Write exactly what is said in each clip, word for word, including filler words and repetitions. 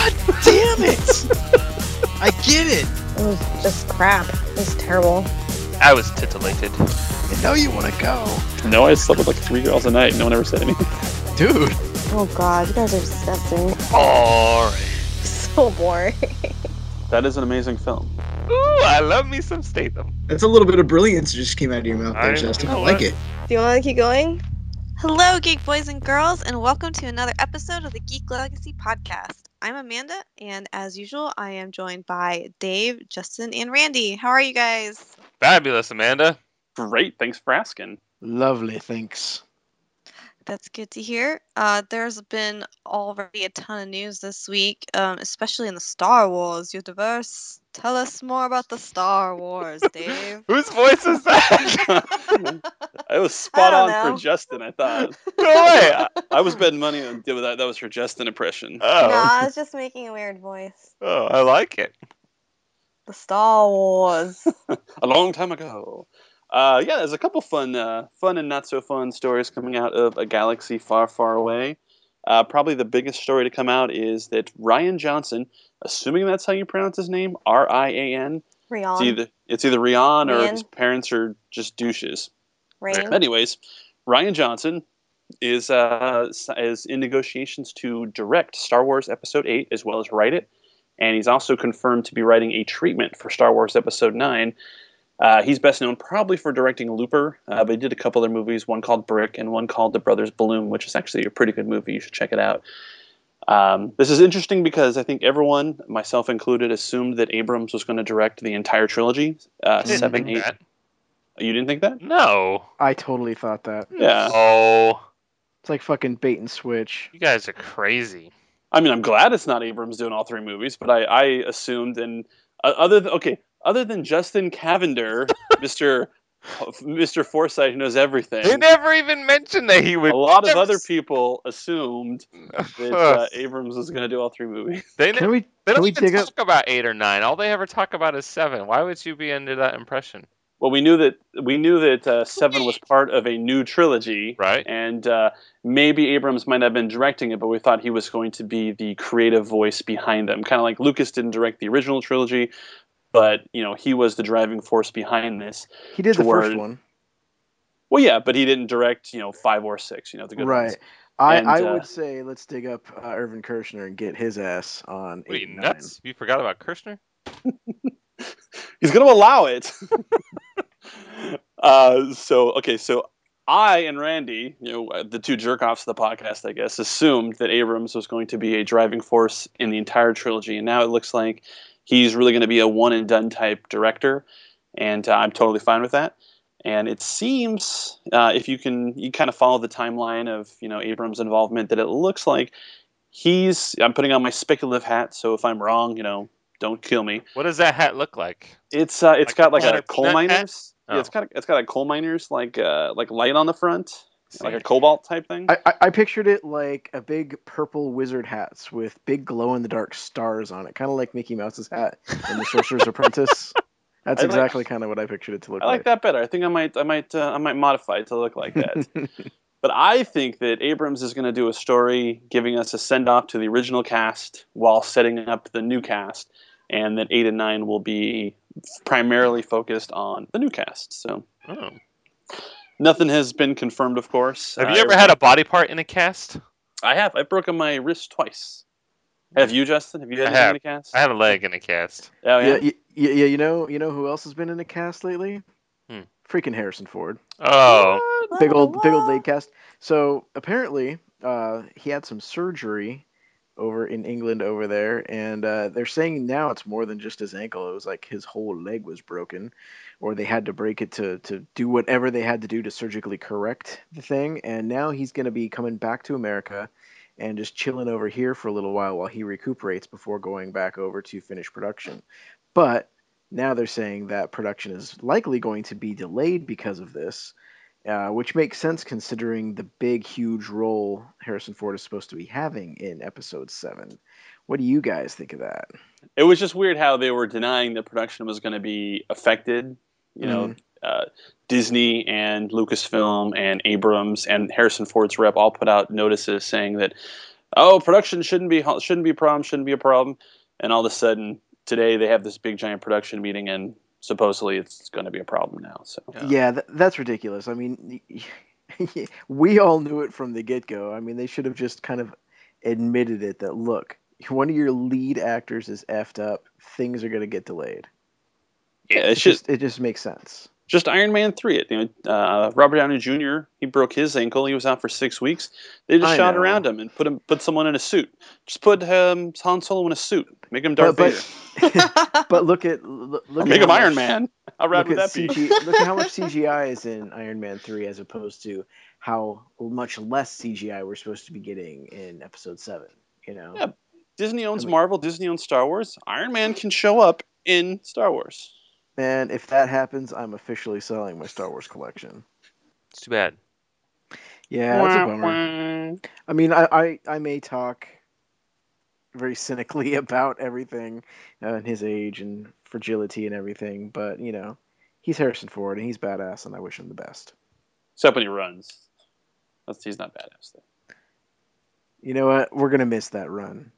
God damn it! I get it! It was just crap. It was terrible. I was titillated. I know you want to go. No, I slept with like three girls a night. No one ever said anything. Dude. Oh god, you guys are disgusting. Boring. So boring. That is an amazing film. Ooh, I love me some Statham. That's a little bit of brilliance just came out of your mouth there, I Justin. I know like it. it. Do you want to keep going? Hello, geek boys and girls, and welcome to another episode of the Geek Legacy Podcast. I'm Amanda, and as usual, I am joined by Dave, Justin, and Randy. How are you guys? Fabulous, Amanda. Great, thanks for asking. Lovely, thanks. That's good to hear. Uh, there's been already a ton of news this week, um, especially in the Star Wars universe. Tell us more about the Star Wars, Dave. Whose voice is that? It was spot I on don't know. for Justin, I thought. No way. I was betting money on that. That was her Justin impression. Oh. No, I was just making a weird voice. Oh, I like it. The Star Wars. A long time ago. Uh, yeah, there's a couple fun, uh, fun and not so fun stories coming out of a galaxy far, far away. Uh, probably the biggest story to come out is that Rian Johnson, assuming that's how you pronounce his name, R I A N. It's Rian. either it's either Rian or Rian. his parents are just douches. Rain. Anyways, Rian Johnson is uh, is in negotiations to direct Star Wars Episode eight as well as write it, and he's also confirmed to be writing a treatment for Star Wars Episode nine. Uh, he's best known probably for directing Looper, uh, but he did a couple other movies, one called Brick and one called The Brothers Bloom, which is actually a pretty good movie. You should check it out. Um, this is interesting because I think everyone, myself included, assumed that Abrams was going to direct the entire trilogy. Uh, Didn't seven, think eight. that. You didn't think that? No. I totally thought that. Yeah. Oh, It's like fucking bait and switch. you guys are crazy. I mean, I'm glad it's not Abrams doing all three movies, but I, I assumed, and uh, other than, okay, other than Justin Cavender, Mister Mister Forsythe who knows everything. They never even mentioned that he would. A lot of never other s- people assumed that uh, Abrams was going to do all three movies. They, Can ne- we they can don't we even dig talk up? about eight or nine. All they ever talk about is seven. Why would you be under that impression? Well, we knew that we knew that uh, Seven was part of a new trilogy, Right. and uh, maybe Abrams might have been directing it, but we thought he was going to be the creative voice behind them. Kind of like Lucas didn't direct the original trilogy, but you know he was the driving force behind this. He did the toward- first one, Well, yeah, but he didn't direct you know five or six. You know the good right? ones. I, And, I uh, would say let's dig up uh, Irvin Kershner and get his ass on What are eight you, and nine. nuts? You forgot about Kirshner? He's going to allow it. uh, so okay, so I and Randy, you know, the two jerk offs of the podcast, I guess, assumed that Abrams was going to be a driving force in the entire trilogy, and now it looks like he's really going to be a one and done type director, and uh, I'm totally fine with that. And it seems, uh, if you can, you kind of follow the timeline of you know Abrams' involvement, that it looks like he's. I'm putting on my speculative hat, so if I'm wrong, you know, don't kill me. What does that hat look like? It's uh, it's Like got the like a Planet coal Peanut hat? miners. Oh. Yeah, it's got a, it's got a coal miners like uh like light on the front, like a See. cobalt type thing. I, I I pictured it like a big purple wizard hats with big glow in the dark stars on it, kind of like Mickey Mouse's hat in The Sorcerer's Apprentice. That's I like- exactly kind of what I pictured it to look I like that better. I think I might I might uh, I might modify it to look like that. But I think that Abrams is going to do a story giving us a send off to the original cast while setting up the new cast, and that eight and nine will be primarily focused on the new cast. So Oh. nothing has been confirmed, of course. Have Uh, you ever had a body part in a cast? I have. I've broken my wrist twice. Have you, Justin? Have you had I anything have. in a cast? I have a leg in a cast. Oh yeah. Yeah, y- yeah, yeah. You know, you know who else has been in a cast lately? Hmm. Freaking Harrison Ford. Oh. Big old, big old What? leg cast. So apparently, uh, he had some surgery over in England over there, and uh, they're saying now it's more than just his ankle. It was like his whole leg was broken, or they had to break it to to do whatever they had to do to surgically correct the thing. And now he's going to be coming back to America and just chilling over here for a little while while he recuperates before going back over to finish production. But now they're saying that production is likely going to be delayed because of this. Uh, which makes sense considering the big, huge role Harrison Ford is supposed to be having in Episode seven. What do you guys think of that? It was just weird how they were denying that production was going to be affected. You know, uh, Disney and Lucasfilm and Abrams and Harrison Ford's rep all put out notices saying that oh, production shouldn't be shouldn't be a problem, shouldn't be a problem, and all of a sudden today they have this big giant production meeting, and supposedly it's going to be a problem now. So Yeah. Yeah, th- that's ridiculous. I mean, we all knew it from the get-go. I mean, they should have just kind of admitted it that, look, one of your lead actors is effed up. Things are going to get delayed. yeah, It it's just just, it just makes sense. just Iron Man three. It you know, uh, Robert Downey Junior He broke his ankle. He was out for six weeks. They just I shot know. around him and put him put someone in a suit. Just put um, Han Solo in a suit. Make him Darth But, Vader. but, but look at look Or at make how him Iron much- Man. How rad Look would at, that be? C G, look at how much C G I is in Iron Man three as opposed to how much less C G I we're supposed to be getting in Episode seven. You know? Yeah. Disney owns I mean- Marvel. Disney owns Star Wars. Iron Man can show up in Star Wars. Man, if that happens, I'm officially selling my Star Wars collection. It's too bad. Yeah, that's a Wah, bummer. wah. I mean, I, I, I may talk very cynically about everything uh, and his age and fragility and everything, but, you know, he's Harrison Ford and he's badass, and I wish him the best. Except when he runs. That's, he's not badass. Though. You know what? We're going to miss that run.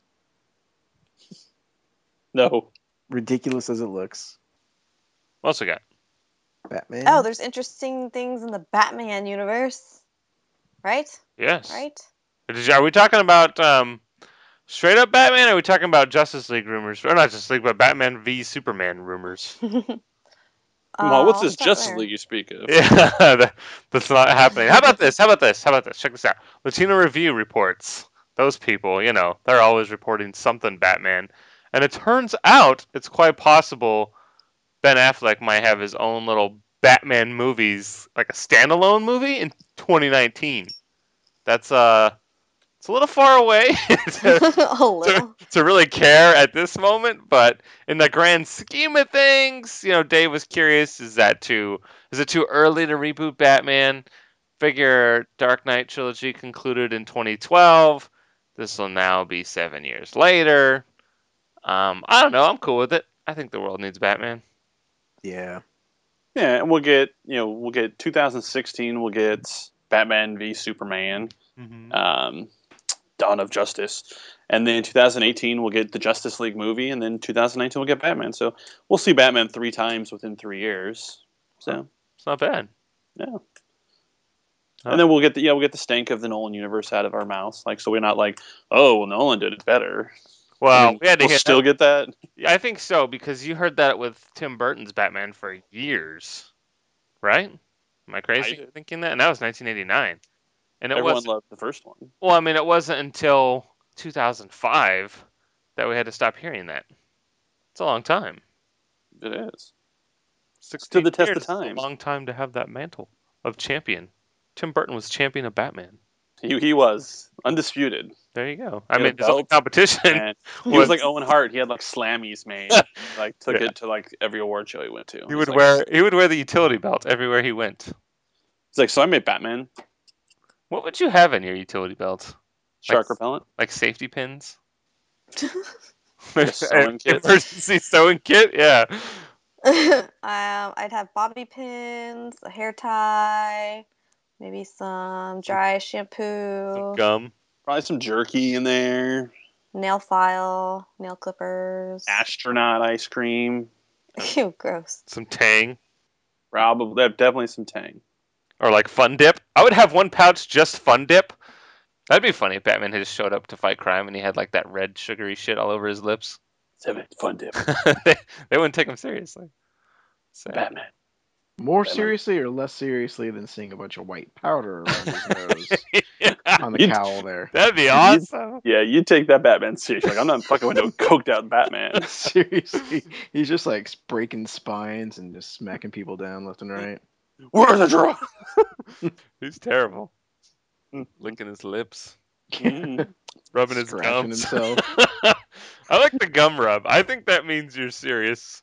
No. Ridiculous as it looks. What else we got? Batman. Oh, there's interesting things in the Batman universe. Right? Yes. Right? Did you- Are we talking about um, straight up Batman? Or are we talking about Justice League rumors? Or not Justice League, but Batman v Superman rumors. Well, what's Uh, this start Justice there. League you speak of? Yeah, that- that's not happening. How about this? How about this? How about this? Check this out. Latino Review reports. Those people, you know, they're always reporting something Batman. And it turns out it's quite possible Ben Affleck might have his own little Batman movies, like a standalone movie in twenty nineteen. That's uh, it's a little far away to, A little. to, to really care at this moment, but in the grand scheme of things, you know, Dave was curious: is that too? Is it too early to reboot Batman? Figure Dark Knight trilogy concluded in twenty twelve. This will now be seven years later. Um, I don't know. I'm cool with it. I think the world needs Batman. Yeah. Yeah, and we'll get, you know, we'll get two thousand sixteen, we'll get Batman v Superman, Mm-hmm. um, Dawn of Justice. And then two thousand eighteen, we'll get the Justice League movie. And then two thousand nineteen, we'll get Batman. So we'll see Batman three times within three years. So, It's not bad. yeah. Huh. And then we'll get the yeah we'll get the stank of the Nolan universe out of our mouths, like so we're not like, oh well, Nolan did it better. Well, I mean, we had to we'll hit still that. get that. Yeah, I think so because you heard that with Tim Burton's Batman for years, right? Am I crazy I- for thinking that? And that was nineteen eighty-nine, and it Everyone was loved the first one. well. I mean, it wasn't until two thousand five that we had to stop hearing that. It's a long time. It is. sixteen the test of years is time. A long time to have that mantle of champion. Tim Burton was champion of Batman. He he was undisputed. There you go. I He had mean, a his only belt, competition. And he was like Owen Hart. He had like Slammies made. Like took Yeah. it to like every award show he went to. He He's would like, wear he would wear the utility belt everywhere he went. He's like, so I made Batman. What would you have in your utility belt? Shark Like- repellent. Like safety pins? Like a sewing kit. Emergency sewing kit? Yeah. um, I'd have bobby pins, a hair tie, maybe some dry shampoo, Some gum. Probably some jerky in there. nail file, nail clippers. Astronaut ice cream. Ew, gross. Some Tang. Probably definitely some Tang. Or like Fun Dip. I would have one pouch just Fun Dip. That'd be funny if Batman had just showed up to fight crime and he had like that red sugary shit all over his lips. Seven fun dip. they, they wouldn't take him seriously. So, Batman. More Batman. seriously or less seriously than seeing a bunch of white powder around his nose yeah, on the You'd- cowl there? that'd be awesome. Yeah, you take that Batman seriously. Like I'm not fucking with no coked out Batman. Seriously, he's just like breaking spines and just smacking people down left and right. Where's the draw? He's terrible. Licking his lips, Mm. rubbing his Scratching gums. himself. I like the gum rub. I think that means you're serious.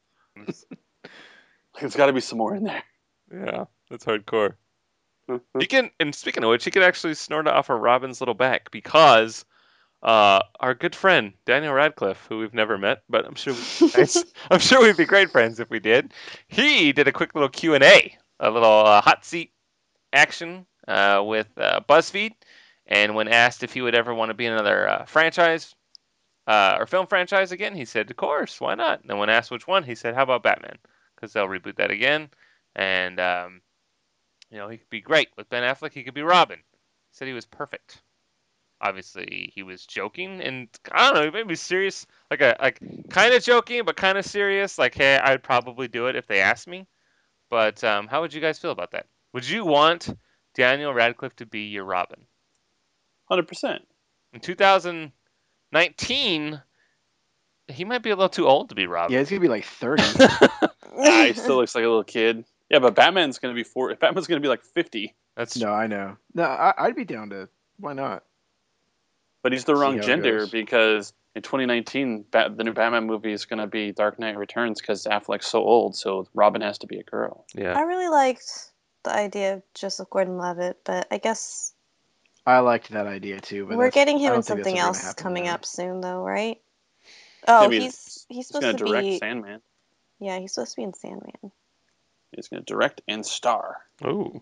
There's got to be some more in there. Yeah, that's hardcore. He can, and speaking of which, he could actually snort it off of Robin's little back because uh, our good friend Daniel Radcliffe, who we've never met, but I'm sure we'd be nice- I'm sure we'd be great friends if we did. He did a quick little Q and A, a little uh, hot seat action uh, with uh, BuzzFeed, And when asked if he would ever want to be in another uh, franchise uh, or film franchise again, he said, "Of course, why not?" And when asked which one, he said, "How about Batman? Because they'll reboot that again, and um, you know he could be great with Ben Affleck. He could be Robin." He said he was perfect. Obviously, he was joking, and I don't know, maybe serious, like a like kind of joking, but kind of serious. Like, hey, I'd probably do it if they asked me. But um, how would you guys feel about that? Would you want Daniel Radcliffe to be your Robin? one hundred percent. In two thousand nineteen, he might be a little too old to be Robin. Yeah, he's gonna be like thirty. Ah, he still looks like a little kid. Yeah, but Batman's gonna be four. Batman's gonna be like fifty. That's No, I know. No, I, I'd be down to. Why not? But he's the See wrong how it gender goes. because in twenty nineteen, Bat- the new Batman movie is gonna be Dark Knight Returns because Affleck's so old, so Robin has to be a girl. yeah. I really liked the idea of Joseph Gordon-Levitt, but I guess I liked that idea too. But we're that's- getting I him don't in think that's something ever gonna else happen coming now. up soon, though, right? Oh, I mean, he's he's He's supposed gonna to direct be. Sandman. Yeah, he's supposed to be in Sandman. He's gonna direct and star. Ooh.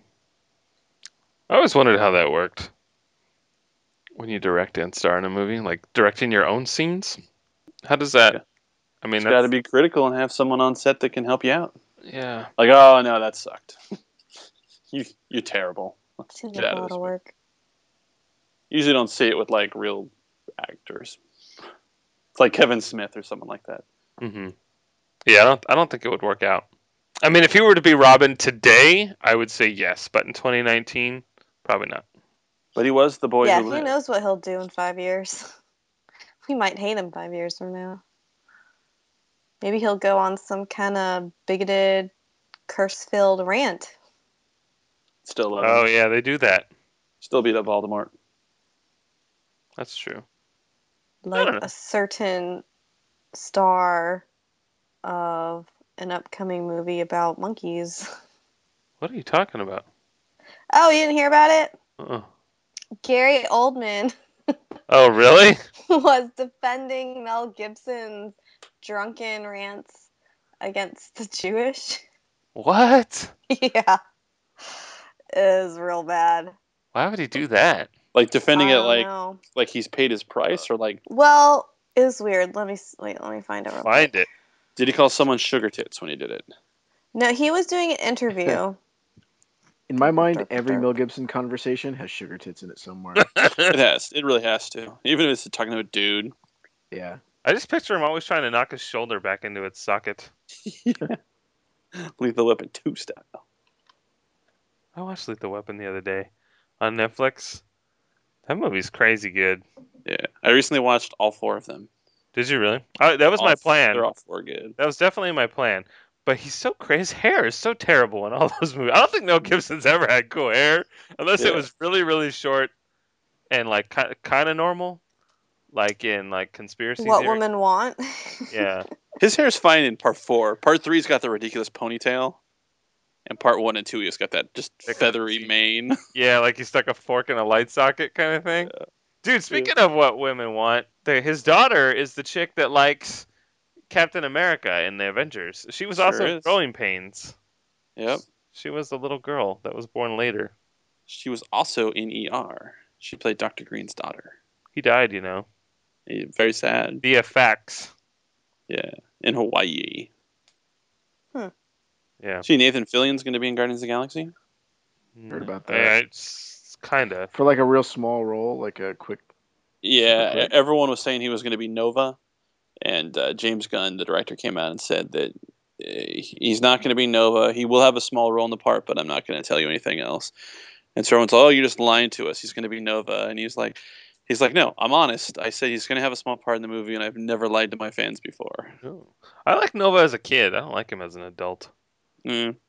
I always wondered how that worked. When you direct and star in a movie, like directing your own scenes, how does that? Yeah. I mean, It's got to that's, be critical and have someone on set that can help you out. yeah. Like, oh no, that sucked. you you're terrible. Seems Get like out a of lot this of movie. work. Usually don't see it with like real actors. It's like Kevin Smith or someone like that. hmm Yeah, I don't. I don't think it would work out. I mean, if he were to be Robin today, I would say yes, but in twenty nineteen, probably not. But he was the boy Yeah, who who lived. knows what he'll do in five years? We might hate him five years from now. Maybe he'll go on some kind of bigoted, curse-filled rant. Still love Oh him. yeah, they do that. Still beat up Voldemort. That's true. Like don't know. a certain star of an upcoming movie about monkeys. What are you talking about? Oh, you didn't hear about it? Uh-uh. Gary Oldman Oh really? was defending Mel Gibson's drunken rants against the Jewish. What? Yeah. It is real bad. Why would he do that? Like defending I it don't like know. like he's paid his price, or like Well, it was weird. Let me s- wait. Let me find it. Real Find quick. it. did he call someone sugar tits when he did it? No, he was doing an interview. In my mind, Derp, every derp. Mel Gibson conversation has sugar tits in it somewhere. It has. It really has to. Even if it's talking to a dude. Yeah. I just picture him always trying to knock his shoulder back into its socket. Lethal Weapon two style. I watched Lethal Weapon the other day on Netflix. That movie's crazy good. Yeah. I recently watched all four of them. Did you really? I, that was All- my plan. They're all four good. That was definitely my plan. But he's so crazy. His hair is so terrible in all those movies. I don't think Mel Gibson's ever had cool hair, unless it Yeah. was really, really short and like kind kind of normal, like in like Conspiracy What Theory. women want. Yeah. His hair's fine in part four. Part three's got the ridiculous ponytail. And part one and two, he's got that just Thick feathery teeth. mane. Yeah, like he stuck a fork in a light socket kind of thing. Dude, speaking of what women want, the, his daughter is the chick that likes Captain America in the Avengers. She was Sure also in is. Growing Pains. Yep. She was the little girl that was born later. She was also in E R. She played Doctor Green's daughter. He died, you know. Eh, Very sad. V F X. Yeah. In Hawaii. Yeah. See, Nathan Fillion's going to be in Guardians of the Galaxy? Heard about Yeah, that. it's kind of. For like a real small role, like a quick. Yeah. Super quick. Everyone was saying he was going to be Nova. And uh, James Gunn, the director, came out and said that uh, he's not going to be Nova. He will have a small role in the part, but I'm not going to tell you anything else. And so everyone's like, oh, you're just lying to us. He's going to be Nova. And he's like, he's like, no, I'm honest. I said he's going to have a small part in the movie, and I've never lied to my fans before. Oh. I like Nova as a kid. I don't like him as an adult. Mm. Are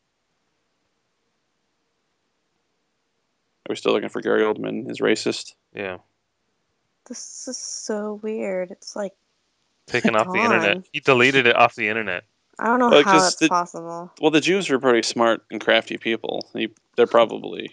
we still looking for Gary Oldman? Is racist? Yeah. This is so weird. It's like, Taken off the Gone. internet. He deleted it off the internet. I don't know Well, how just that's the- possible. Well, the Jews are pretty smart and crafty people. He, they're probably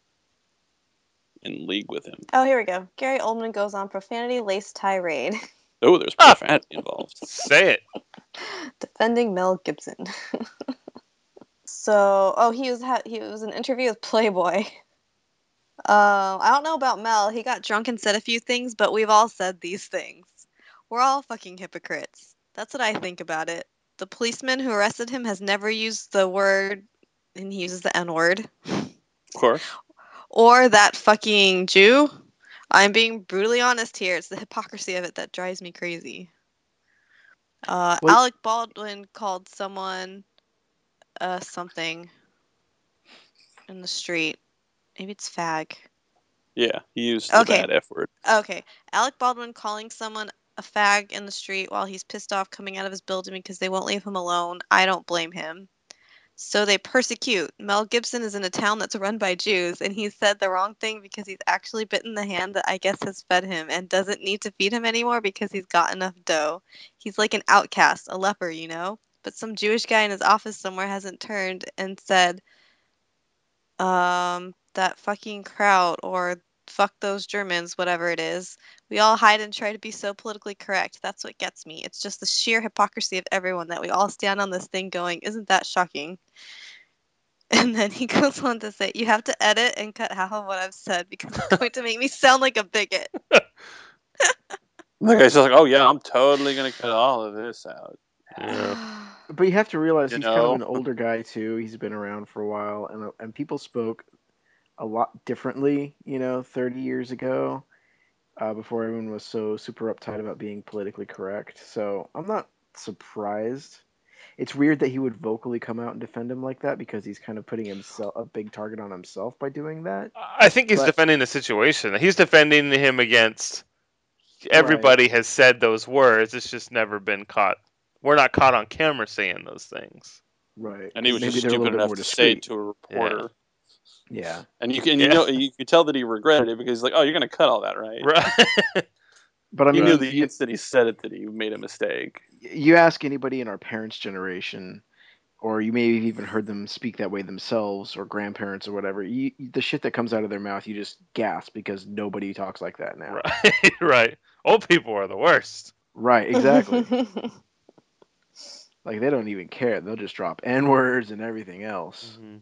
in league with him. Oh, here we go. Gary Oldman goes on profanity-laced tirade Oh, there's Ah! profanity involved. Say it. defending Mel Gibson. So, oh, he was ha- he was an interview with Playboy. Uh, I don't know about Mel. He got drunk and said a few things, but we've all said these things. We're all fucking hypocrites. That's what I think about it. The policeman who arrested him has never used the word, and he uses the N word. Of course. Or that fucking Jew. I'm being brutally honest here. It's the hypocrisy of it that drives me crazy. Uh, Well- Alec Baldwin called someone uh, something in the street. Maybe it's fag. Yeah, he used Okay. the bad F word. Okay. Alec Baldwin calling someone a fag in the street while he's pissed off coming out of his building because they won't leave him alone. I don't blame him. So they persecute. Mel Gibson is in a town that's run by Jews, and he said the wrong thing because he's actually bitten the hand that I guess has fed him and doesn't need to feed him anymore because he's got enough dough. He's like an outcast, a leper, you know? But some Jewish guy in his office somewhere hasn't turned and said, um, that fucking Kraut or fuck those Germans, whatever it is. We all hide and try to be so politically correct. That's what gets me. It's just the sheer hypocrisy of everyone that we all stand on this thing going, isn't that shocking? And then he goes on to say, you have to edit and cut half of what I've said because it's going to make me sound like a bigot. The guy's just like, oh yeah, I'm totally gonna cut all of this out. Yeah. But you have to realize You he's kind of know? an older guy too. He's been around for a while, and and people spoke a lot differently, you know, thirty years ago, uh, before everyone was so super uptight about being politically correct. So I'm not surprised. It's weird that he would vocally come out and defend him like that because he's kind of putting himself a big target on himself by doing that. I think he's But- defending the situation. He's defending him against everybody has said those words. It's just never been caught. We're not caught on camera saying those things. Right. And he was Maybe just they're a little stupid bit enough more to say it discreet. to a reporter. Yeah. And you can, you Yeah. know, you could tell that he regretted it because he's like, oh, you're gonna cut all that, right? Right. But I He mean, knew the you, instant he said it that he made a mistake. you ask anybody in our parents' generation, or you may have even heard them speak that way themselves, or grandparents or whatever, you, the shit that comes out of their mouth, you just gasp because nobody talks like that now. Right. Right. Old people are the worst. Right, exactly. Like, they don't even care. They'll just drop N-words and everything else. Mm-hmm.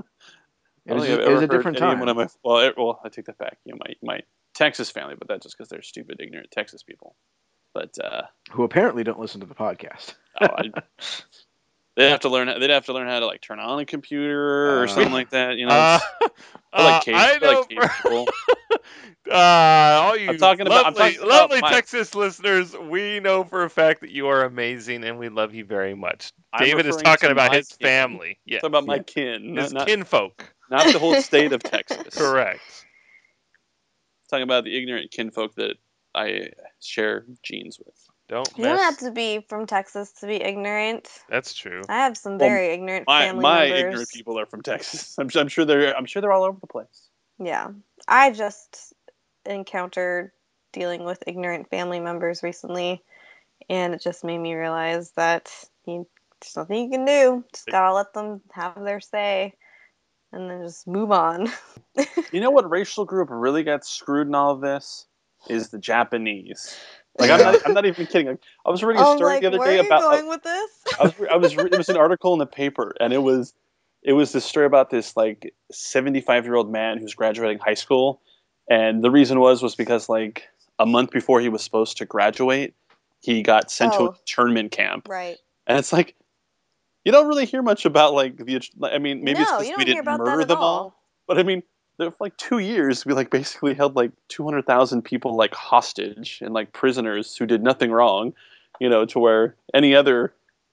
It I was, don't think it I've was ever a different heard time. anyone of my well, it, well, I take that back. You know, my my Texas family, but that's just because they're stupid, ignorant Texas people. But uh, Who apparently don't listen to the podcast. oh, I, they'd have to learn. They'd have to learn how to like turn on a computer or Uh, something like that. You know, Uh, they're uh, like cave, I they're know like cave for- people. uh, all you I'm talking about- I'm lovely, talking about lovely my- Texas listeners, we know for a fact that you are amazing and we love you very much. I'm David is referring talking to about my his kin. family. Yeah. Talking about my Yeah. kin, His not, not, kinfolk. not the whole state of Texas. Correct. Talking about the ignorant kinfolk that I share genes with. Don't You don't mess. have to be from Texas to be ignorant. That's true. I have some Well, very ignorant My family my members. ignorant people are from Texas. I'm, I'm sure they're I'm sure they're all over the place. Yeah. I just encountered dealing with ignorant family members recently, and it just made me realize that you, there's nothing you can do. Just gotta let them have their say, and then just move on. You know what racial group really got screwed in all of this is the Japanese. Like I'm not I'm not even kidding. Like, I was reading a I'm story like, the other where day are you about going with this? I was I was re- it was an article in the paper and it was it was this story about this like seventy-five year old man who's graduating high school, and the reason was was because like a month before he was supposed to graduate, he got sent to Oh. a internment camp, Right. and it's like you don't really hear much about like the. I mean, maybe it's No, because you we don't hear didn't about that murder at them all. all, but I mean. There, for like two years, we like basically held like two hundred thousand people like hostage and like prisoners who did nothing wrong, you know, to where any other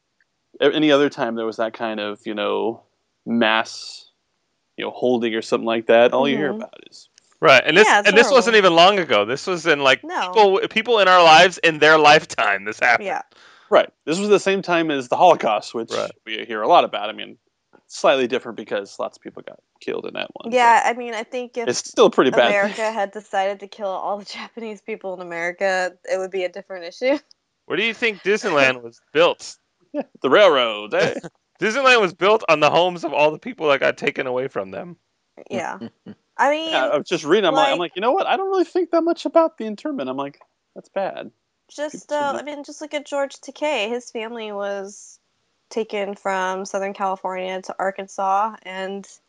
any other time there was that kind of you know mass you know holding or something like that, all you hear Mhm. about is Right, and this Yeah, it's and this wasn't horrible. even long ago. This was in like No. people people in our lives in their lifetime. This happened. Yeah. right. This was the same time as the Holocaust, which Right. we hear a lot about. I mean, slightly different because lots of people got killed in that one. Yeah, I mean, I think but if it's still a pretty bad. America thing. had decided to kill all the Japanese people in America, it would be a different issue. Where do you think Disneyland was built? The railroads, eh? Disneyland was built on the homes of all the people that got taken away from them. Yeah. I mean, Yeah, I was just reading. I'm like, I'm like- like, you know what? I don't really think that much about the internment. I'm like, that's bad. just people uh, should I mean, just look at George Takei. His family was taken from Southern California to Arkansas, and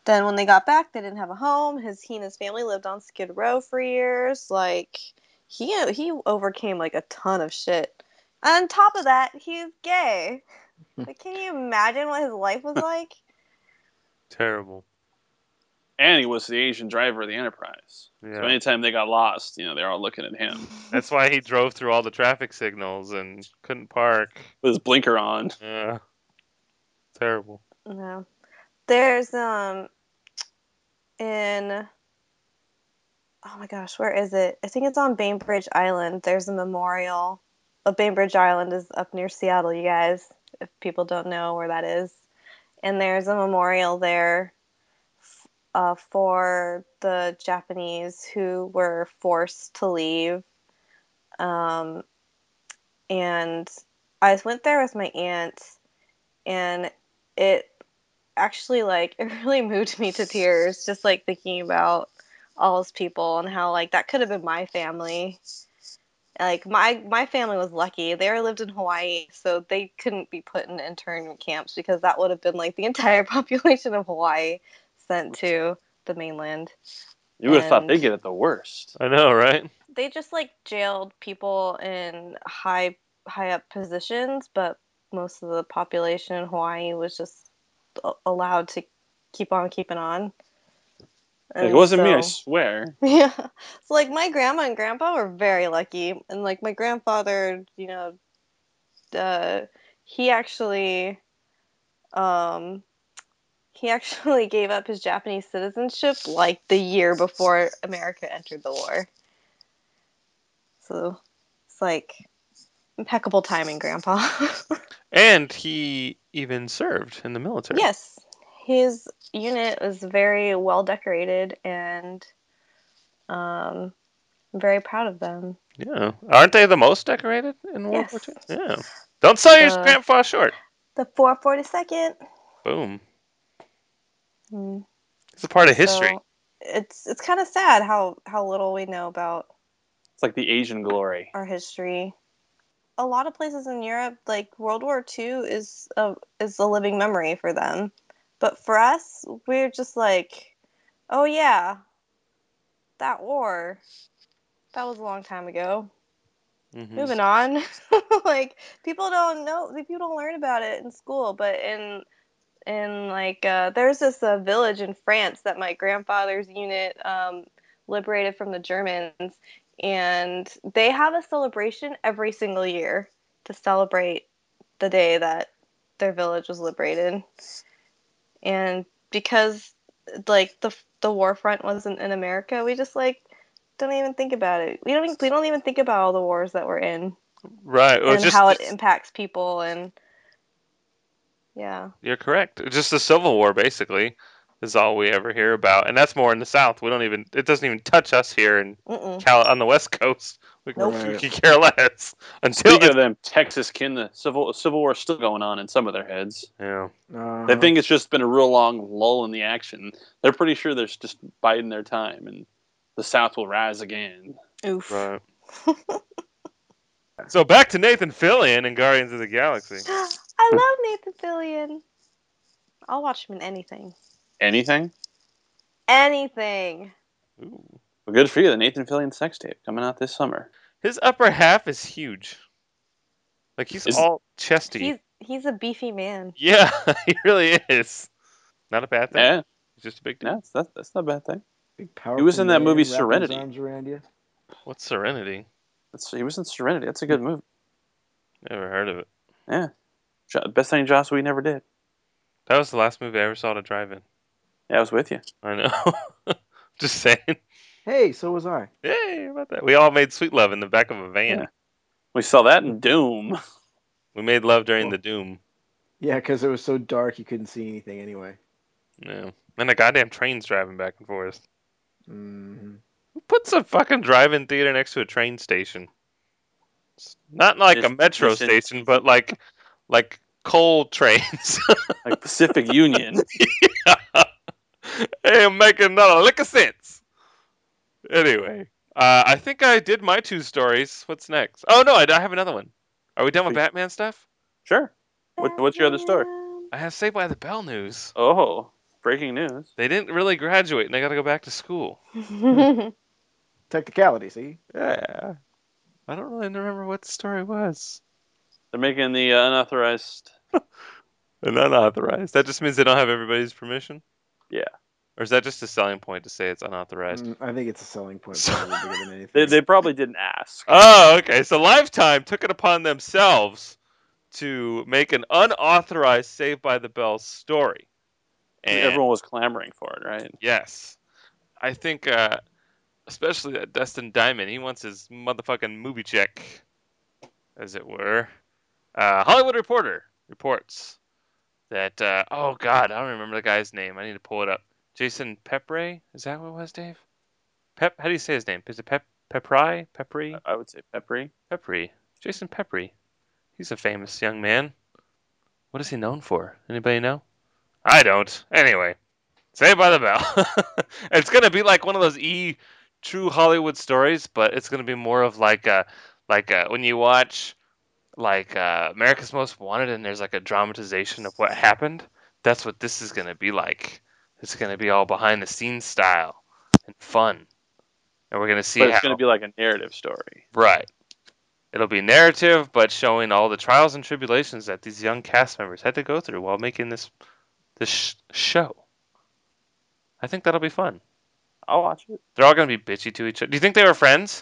then when they got back, they didn't have a home. His he and his family lived on Skid Row for years. Like he he overcame like a ton of shit. And on top of that, he's gay. Like, can you imagine what his life was like? Terrible. And he was the Asian driver of the Enterprise. Yeah. So anytime they got lost, you know, they're all looking at him That's why he drove through all the traffic signals and couldn't park. with his blinker on. Yeah. Terrible. No. There's um in oh my gosh, where is it? I think it's on Bainbridge Island. There's a memorial. Uh, Bainbridge Island is up near Seattle, you guys, if people don't know where that is. And there's a memorial there uh, for the Japanese who were forced to leave. Um, and I went there with my aunt, and it actually, like, it really moved me to tears, just, like, thinking about all those people and how, like, that could have been my family. Like, my my family was lucky. They were lived in Hawaii, so they couldn't be put in internment camps because that would have been, like, the entire population of Hawaii sent to the mainland. You would have thought And they'd get it the worst. I know, right? they just, like, jailed people in high high up positions, but most of the population in Hawaii was just a- allowed to keep on keeping on. Like, it And wasn't me, I so- swear. Yeah. So, like, my grandma and grandpa were very lucky. And, like, my grandfather, you know, uh, he actually, um, he actually gave up his Japanese citizenship, like, the year before America entered the war. So, it's, like, impeccable timing, grandpa. And he even served in the military. Yes. His unit was very well decorated, and um, I'm very proud of them. Yeah. Aren't they the most decorated in World Yes. War Two? Yeah. Don't sell your The- grandpa short. The four forty-second. Boom. Mm. It's a part of history. So it's it's kind of sad how, how little we know about It's like the Asian glory. our history. A lot of places in Europe, like World War Two, is a is a living memory for them, but for us, we're just like, oh yeah, that war, that was a long time ago. Mhm. Moving on. Like, people don't know, people don't learn about it in school, but in in like uh, there's this uh, village in France that my grandfather's unit um, liberated from the Germans, and they have a celebration every single year to celebrate the day that their village was liberated. And because, like, the the war front wasn't in America, we just, like, don't even think about it. We don't we don't even think about all the wars that we're in Right. Well, and just, how it just- impacts people. And yeah. You're correct. Just the Civil War, basically, is all we ever hear about, and that's more in the South. We don't even. It doesn't even touch us here in Mm-mm. Cal on the West Coast. We, Nope. we could care less until. Speaking of them Texas kin, the civil civil war is still going on in some of their heads. Yeah. Uh, They think it's just been a real long lull in the action. They're pretty sure they're just biding their time, and the South will rise again. Oof. Right. So back to Nathan Fillion and Guardians of the Galaxy. I love Nathan Fillion. I'll watch him in anything. Anything? Anything. Ooh. Well, good for you. The Nathan Fillion sex tape coming out this summer. His upper half is huge. Like he's Is- all chesty. He's he's a beefy man. Yeah, he really is. Not a bad thing. Yeah, He's just a big dude. no, that's, that's, that's not a bad thing. big, He was powerful in that man movie wrapping his Serenity. arms around you. What's Serenity? That's, he was in Serenity. That's a good movie. Never heard of it. Yeah. Jo- Best thing Joss Whedon never did. That was the last movie I ever saw to drive in. Yeah, I was with you. I know. Just saying. Hey, so was I. Yay, how about that? We all made sweet love in the back of a van. Yeah. We saw that in Doom. We made love during Cool. the Doom. Yeah, because it was so dark you couldn't see anything anyway. Yeah. And the goddamn train's driving back and forth. hmm Who puts a fucking drive-in theater next to a train station? It's not like a Just- metro just in- station, but like like coal trains. Like Pacific Union. Ain't making not a lick of sense. Anyway, uh, I think I did my two stories. What's next? Oh no, I, I have another one. Are we done with Please. Batman stuff? Sure. What, what's your other story? I have Saved by the Bell news. Oh, breaking news. They didn't really graduate, and they got to go back to school. Technicality, see? Yeah. I don't really remember what the story was. They're making the uh, unauthorized. And unauthorized. That just means they don't have everybody's permission? Yeah. Or is that just a selling point to say it's unauthorized? Mm, I think it's a selling point So- probably bigger than anything. They, they probably didn't ask. Oh, okay. So Lifetime took it upon themselves to make an unauthorized Saved by the Bell story. And Everyone was clamoring for it, right? yes. I think, uh, especially that Dustin Diamond, he wants his motherfucking movie check, as it were. Uh, Hollywood Reporter reports that, uh, oh god, I don't remember the guy's name. I need to pull it up. Jason Pepre? Is that what it was, Dave? Pep? How do you say his name? Is it Pep? Pepri? Pepri? I would say Peppery. Pepri. Jason Pepri. He's a famous young man. What is he known for? Anybody know? I don't. Anyway, Saved by the Bell. It's gonna be like one of those E true Hollywood stories, but it's gonna be more of like a like a, when you watch like uh, America's Most Wanted, and there's like a dramatization of what happened. That's what this is gonna be like. It's gonna be all behind the scenes style and fun, and we're gonna see But it's how going to be like a narrative story. right. It'll be narrative, but showing all the trials and tribulations that these young cast members had to go through while making this this sh- show. I think that'll be fun. I'll watch it. They're all gonna be bitchy to each other. Do you think they were friends?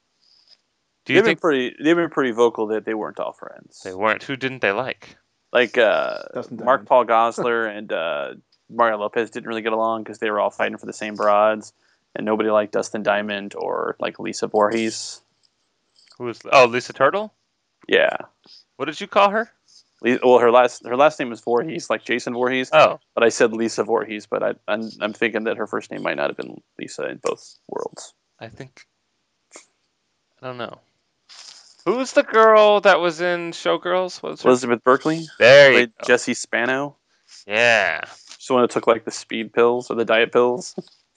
Do you They've think been pretty. They've been pretty vocal that they weren't all friends. they weren't? Who didn't they like? Like uh, Dustin Mark Diamond. Paul Gosselaar and uh, Mario Lopez didn't really get along because they were all fighting for the same broads, and nobody liked Dustin Diamond or like Lisa Voorhees. Who was? Oh, Lisa Turtle. Yeah. What did you call her? Le- Well, her last her last name was Voorhees, like Jason Voorhees. Oh, But I said Lisa Voorhees, but I, I'm I'm thinking that her first name might not have been Lisa in both worlds. I think. I don't know. Who's the girl that was in Showgirls? What was her? Elizabeth Berkley There you played go. Jessie Spano. Yeah. She's the one that took like the speed pills or the diet pills.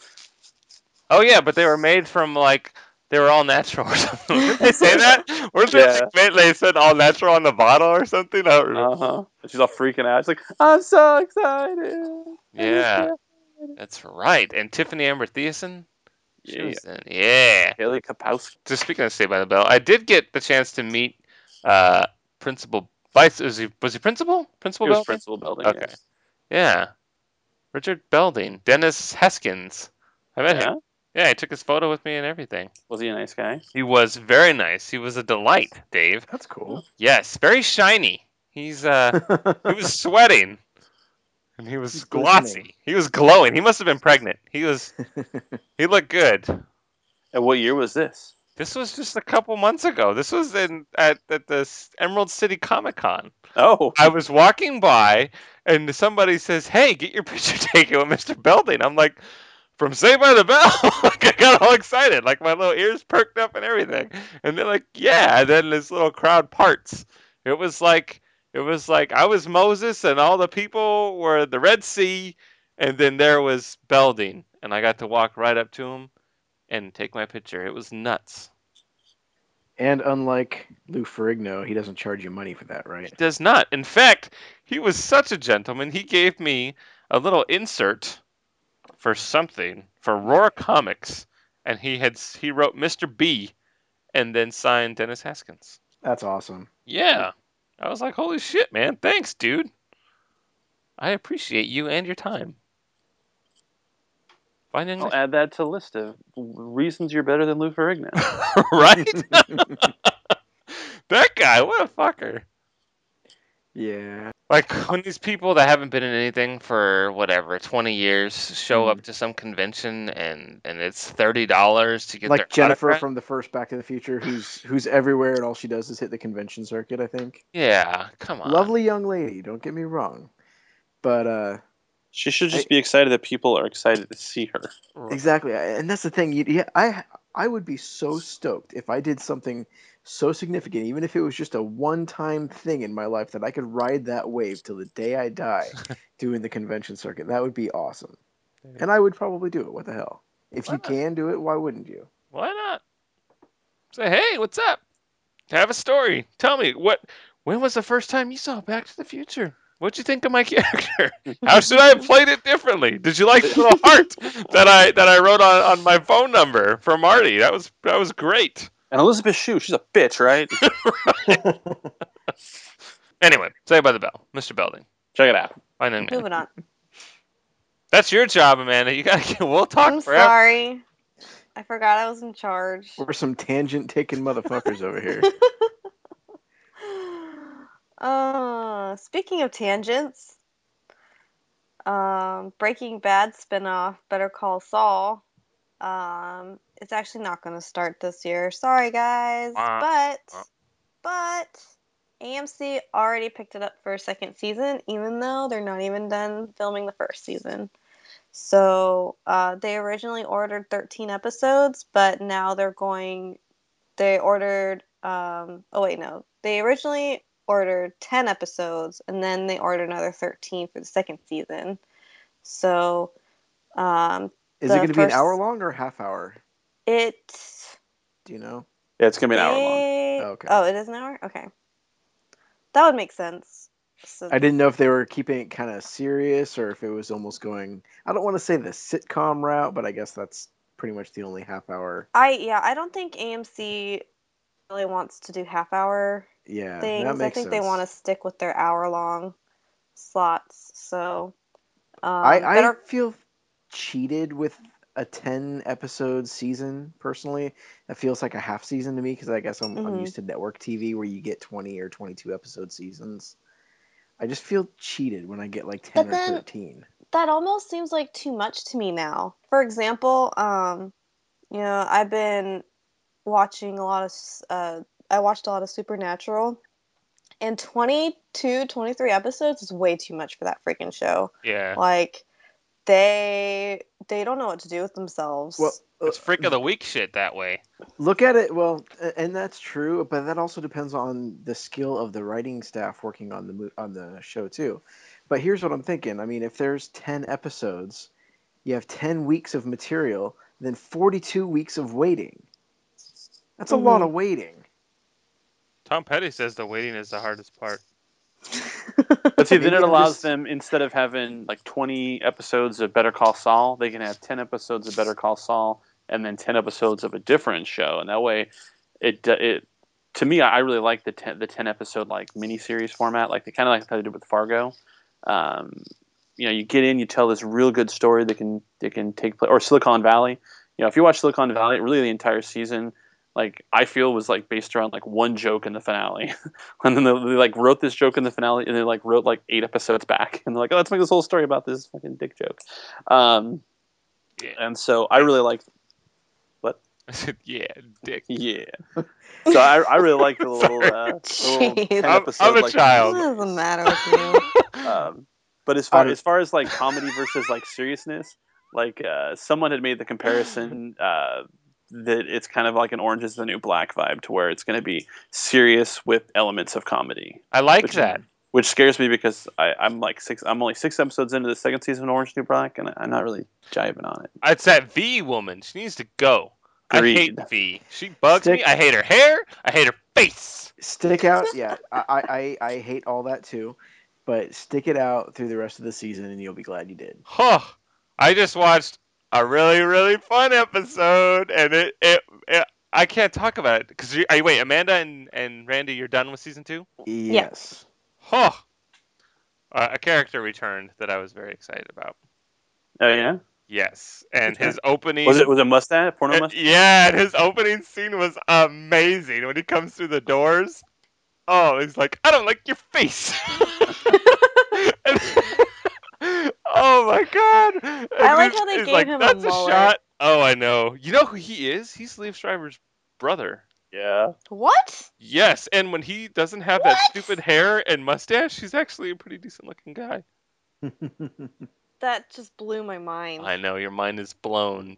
Oh yeah, but they were made from like they were all natural or something. Did they say that? Weren't they, Yeah. like, made- they said all natural on the bottle or something? I don't remember. Uh huh. She's all freaking out. She's like, "I'm so excited." Yeah, that's right. And Tiffany Amber Thiessen. She Yeah. was in. Yeah. Haley Kapowski. Just speaking of Saved by the Bell, I did get the chance to meet uh, Principal Vice. Was he was he Principal? Principal He was Belding? Principal Belding. Okay. yes. Yeah. Richard Belding, Dennis Heskins. I met Yeah. him. Yeah, he took his photo with me and everything. Was he a nice guy? He was very nice. He was a delight, Dave. That's cool. Yes, very shiny. He's uh he was sweating. And he was He's glossy. glistening. He was glowing. He must have been pregnant. He was he looked good. And what year was this? This was just a couple months ago. This was in at, at the S- Emerald City Comic Con. Oh, I was walking by and somebody says, "Hey, get your picture taken with Mister Belding." I'm like, "From Saved by the Bell?" Like I got all excited, like my little ears perked up and everything. And they're like, "Yeah." And then this little crowd parts. It was like it was like I was Moses and all the people were the Red Sea, and then there was Belding, and I got to walk right up to him and take my picture. It was nuts. And unlike Lou Ferrigno, he doesn't charge you money for that, right? He does not. In fact, he was such a gentleman. He gave me a little insert for something for Aurora Comics, and he had he wrote Mister B, and then signed Dennis Haskins. That's awesome. Yeah, I was like, holy shit, man! Thanks, dude. I appreciate you and your time. Finding I'll add that to the list of reasons you're better than Lou Ferrigno. right? That guy, what a fucker. Yeah. Like when these people that haven't been in anything for whatever twenty years show Mm. up to some convention and and it's thirty dollars to get Like their Jennifer autograph. from the first Back to the Future, who's who's everywhere and all she does is hit the convention circuit, I think. Yeah, come on. Lovely young lady, don't get me wrong. But uh She should just I- be excited that people are excited to see her. R- exactly. I- And that's the thing. You, yeah, I I would be so stoked if I did something so significant, even if it was just a one-time thing in my life, that I could ride that wave till the day I die doing the convention circuit. That would be awesome. And I would probably do it. What the hell? If Why you not? can do it, why wouldn't you? Why not? Say, hey, what's up? Have a story. Tell me what. When was the first time you saw Back to the Future? What'd you think of my character? How should I have played it differently? Did you like the little heart that I that I wrote on, on my phone number for Marty? That was that was great. And Elizabeth Shue, she's a bitch, right? Anyway, Saved by the Bell, Mister Belding. Check it out. Fine and Moving on. That's your job, Amanda. You gotta get. We'll talk I'm forever. sorry. I forgot I was in charge. We're some tangent taking motherfuckers over here. uh, speaking of tangents, um, Breaking Bad spinoff Better Call Saul. Um, it's actually not going to start this year. Sorry, guys, Wah. but Wah. but A M C already picked it up for a second season, even though they're not even done filming the first season. So uh, they originally ordered thirteen episodes, but now they're going. They ordered. Um, oh wait, no. They originally ordered ten episodes, and then they ordered another thirteen for the second season. So, um, Is the it going to be an first- hour long or half hour? it. Do you know? Yeah, it's gonna be an hour long. they- Oh, okay. Oh, it is an hour. Okay, that would make sense. So, I didn't know if they were keeping it kind of serious or if it was almost going. I don't want to say the sitcom route, but I guess that's pretty much the only half hour. I yeah, I don't think A M C really wants to do half hour Yeah, things. that I makes think sense. they want to stick with their hour long slots. So um, I, I better. feel cheated with a ten episode season personally. That feels like a half season to me because I guess I'm, I'm Mhm. used to network T V where you get twenty or twenty-two episode seasons. I just feel cheated when I get like ten But or then- thirteen. That almost seems like too much to me now. For example, um, you know, I've been watching a lot of. Uh, I watched a lot of Supernatural, and twenty-two, twenty-three episodes is way too much for that freaking show. Yeah. Like, they they don't know what to do with themselves. Well, It's uh, freak of the week shit that way. Look at it, well, a- and that's true, but that also depends on the skill of the writing staff working on the mo- on the show too. But here's what I'm thinking. I mean, if there's ten episodes, you have ten weeks of material, then forty-two weeks of waiting. That's a lot Mhm. of waiting. Tom Petty says the waiting is the hardest part. But see, then Maybe it I'm allows just- them, instead of having like twenty episodes of Better Call Saul, they can have ten episodes of Better Call Saul and then ten episodes of a different show. And that way, it it to me, I really like the ten, the ten episode like miniseries format, like they kind of like how they did with Fargo. Um, you know, you get in, you tell this real good story that can that can take place, or Silicon Valley. You know, if you watch Silicon Valley, really the entire season, like I feel was like based around like one joke in the finale, and then they, they like wrote this joke in the finale, and they like wrote like eight episodes back, and they're like, oh, let's make this whole story about this fucking dick joke. Um, Yeah. and so I really like, I said, yeah, dick. yeah. So I, I really like the little, uh, the little Jeez. ten I'm- episode I'm a like child. What doesn't matter with you? Um, but as far I don't- as far as like comedy versus like seriousness, like uh, someone had made the comparison uh, that it's kind of like an Orange Is the New Black vibe, to where it's going to be serious with elements of comedy, I like Which- that. which scares me because I, I'm like six. I'm only six episodes into the second season of Orange Is the New Black, and I'm not really jiving on it. It's that V woman. She needs to go. I Agreed. hate V. She bugs Stick- me. I hate her hair. I hate her face. Stick out, yeah. I, I, I I hate all that too, but stick it out through the rest of the season, and you'll be glad you did. Huh. I just watched a really, really fun episode, and it, it, it I can't talk about it because you, are- wait, Amanda and, and Randy, you're done with season two? Yes. Huh. Uh, a character returned that I was very excited about. Oh yeah, Yes, and his opening was it was it mustache porno Uh, mustache? yeah, and his opening scene was amazing when he comes through the doors. Oh, he's like, I don't like your face. And- oh my god! And I like he's- how they he's gave like, him a That's a, mullet." shot. Oh, I know. You know who he is? He's Liev Schreiber's brother. Yeah. What? Yes, and when he doesn't have that What? stupid hair and mustache, he's actually a pretty decent looking guy. That just blew my mind. I know your mind is blown.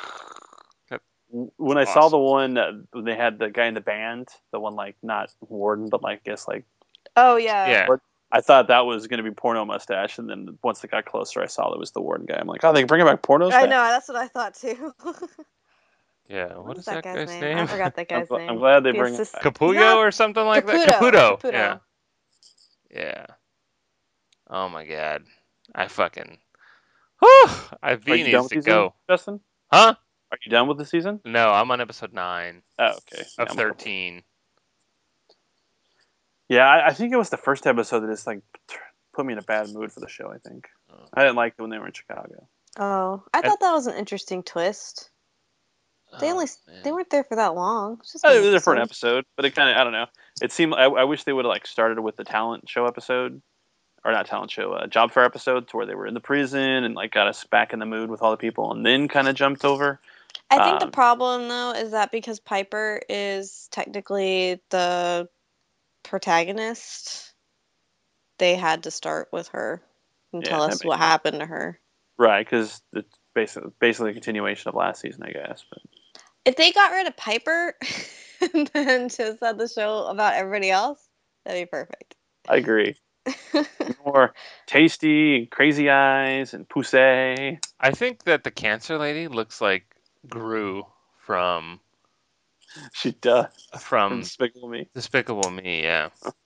When I saw Awesome. the one uh, when they had the guy in the band, the one like not Warden, but like I guess like Oh yeah. Yeah. What? I thought that was going to be porno mustache, and then once it got closer, I saw that was the Warden guy. I'm like, oh, they can bring back porno. I know. That's what I thought too. Yeah, what is that, guy's, name? I forgot that I'm, guy's gl- name. I'm glad they The bring it assist- back. Capullo Not- or something like that? Caputo. Caputo. Caputo. Yeah. Yeah. Oh my god. I fucking. Whew, I Are V you done needs with to the season, go. Justin? Huh? Are you done with the season? No, I'm on episode nine Oh, okay. Yeah, of I'm- thirteen. Yeah, I, I think it was the first episode that just like t- put me in a bad mood for the show. I think Oh. I didn't like it when they were in Chicago. Oh, I And- thought that was an interesting twist. They Oh, only man. they weren't there for that long. It's just Oh, one it was there for an episode. episode, but it kind of I don't know. It seemed I, I wish they would have like started with the talent show episode, or not talent show, uh, job fair episode, to where they were in the prison and like got us back in the mood with all the people, and then kind of jumped over. I think Um, the problem though is that because Piper is technically the protagonist, they had to start with her and Yeah, tell that us makes what happened to her. Right, because it's basically basically a continuation of last season, I guess. But If they got rid of Piper and then just had the show about everybody else, that'd be perfect. I agree. More Tasty and Crazy Eyes and Poussey. I think that the cancer lady looks like Gru from She does. from From Despicable Me. Despicable Me. Yeah.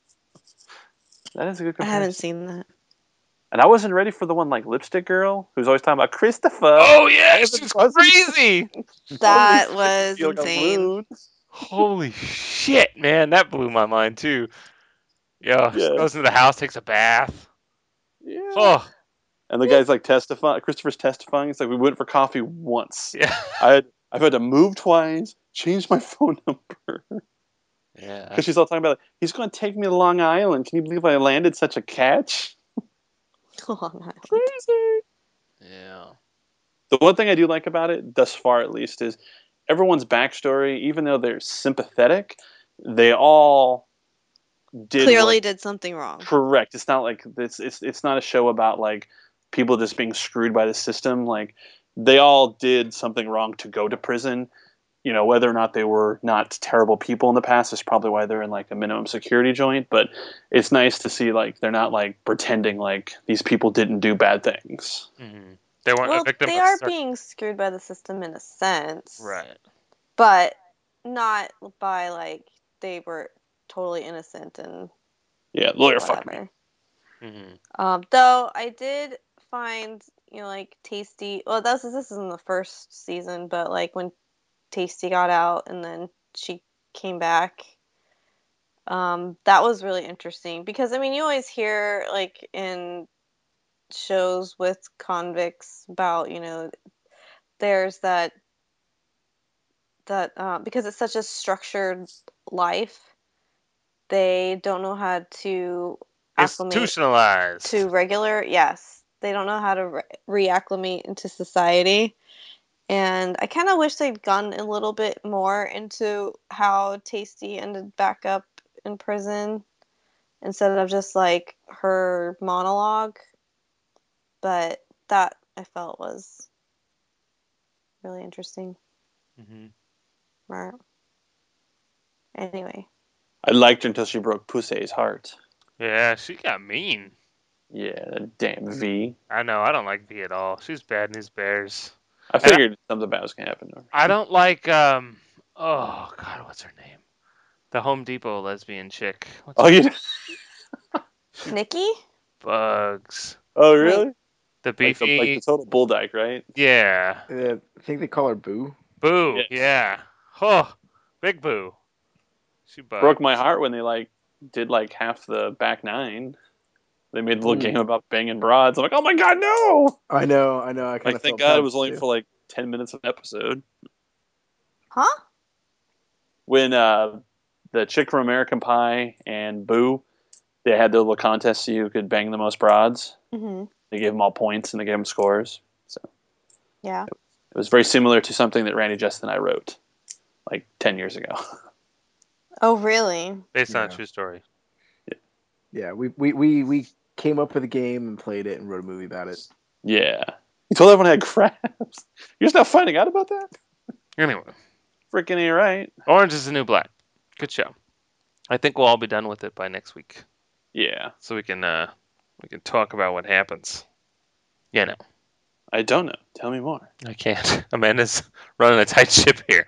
That is a good I comparison. haven't seen that. And I wasn't ready for the one like Lipstick Girl, who's always talking about Christopher. Oh yeah, Wasn't- she's wasn't- crazy. That Totally was feel like a insane. mood. Holy shit, man, that blew my mind too. Yeah, she Yeah. goes into the house, takes a bath. Yeah. Oh, And the guy's like testifying. Christopher's testifying. It's like we went for coffee once. yeah. I had I've had to move twice, change my phone number. Yeah. Because she's all talking about, like, he's going to take me to Long Island. Can you believe I landed such a catch? Long Island. Crazy. Yeah. The one thing I do like about it, thus far at least, is everyone's backstory, even though they're sympathetic, they all did Clearly what- did something wrong. correct. It's not like it's it's it's not a show about like people just being screwed by the system. Like they all did something wrong to go to prison. You know, whether or not they were not terrible people in the past is probably why they're in like a minimum security joint. But it's nice to see like they're not like pretending like these people didn't do bad things. Mhm. They weren't Well, a victim they of are cir- being screwed by the system in a sense. right. But not by like they were totally innocent and Yeah, lawyer fuck me. whatever. hmm Um, though I did find, you know, like Tasty. Well, that's this is in the first season, but like when Tasty got out and then she came back, um, that was really interesting because I mean, you always hear like in shows with convicts about, you know, there's that that uh, because it's such a structured life, they don't know how to acclimate Institutionalized. to regular, yes, they don't know how to re- reacclimate into society. And I kind of wish they'd gone a little bit more into how Tasty ended back up in prison instead of just like her monologue. But that I felt was really interesting. hmm Right. Anyway, I liked her until she broke Poussey's heart. Yeah, she got mean. Yeah, that damn V. I know. I don't like V at all. She's bad news bears. I figured something bad was gonna happen to her. I don't like. Um. Oh God, what's her name? The Home Depot lesbian chick. What's Oh, her you? Nikki? Bugs? Oh, really? The Like the, beefy. like the total bull dyke, right? yeah. Uh, I think they call her Boo. Boo. Yes. Yeah. Oh, big Boo. She bugs. Broke my heart when they like did like half the back nine. They made a little Mm. game about banging broads. I'm like, oh my god, no! I know, I know. I kind Like, of thank felt God bad it was only too. for like ten minutes of an episode. Huh? When uh, the chick from American Pie and Boo, they had their little contest so you could bang the most broads. Mm-hmm. They gave them all points and they gave them scores. So Yeah. it was very similar to something that Randy Justin and I wrote like ten years ago. Oh, really? Based on a Yeah. true story. Yeah, we, we, we, we came up with a game and played it and wrote a movie about it. Yeah. You told everyone I had crabs. You're just now finding out about that? Anyway, Freaking ain't right. Orange is the New Black. Good show. I think we'll all be done with it by next week, Yeah. so we can uh we can talk about what happens. Yeah, no, I don't know. Tell me more. I can't. Amanda's running a tight ship here.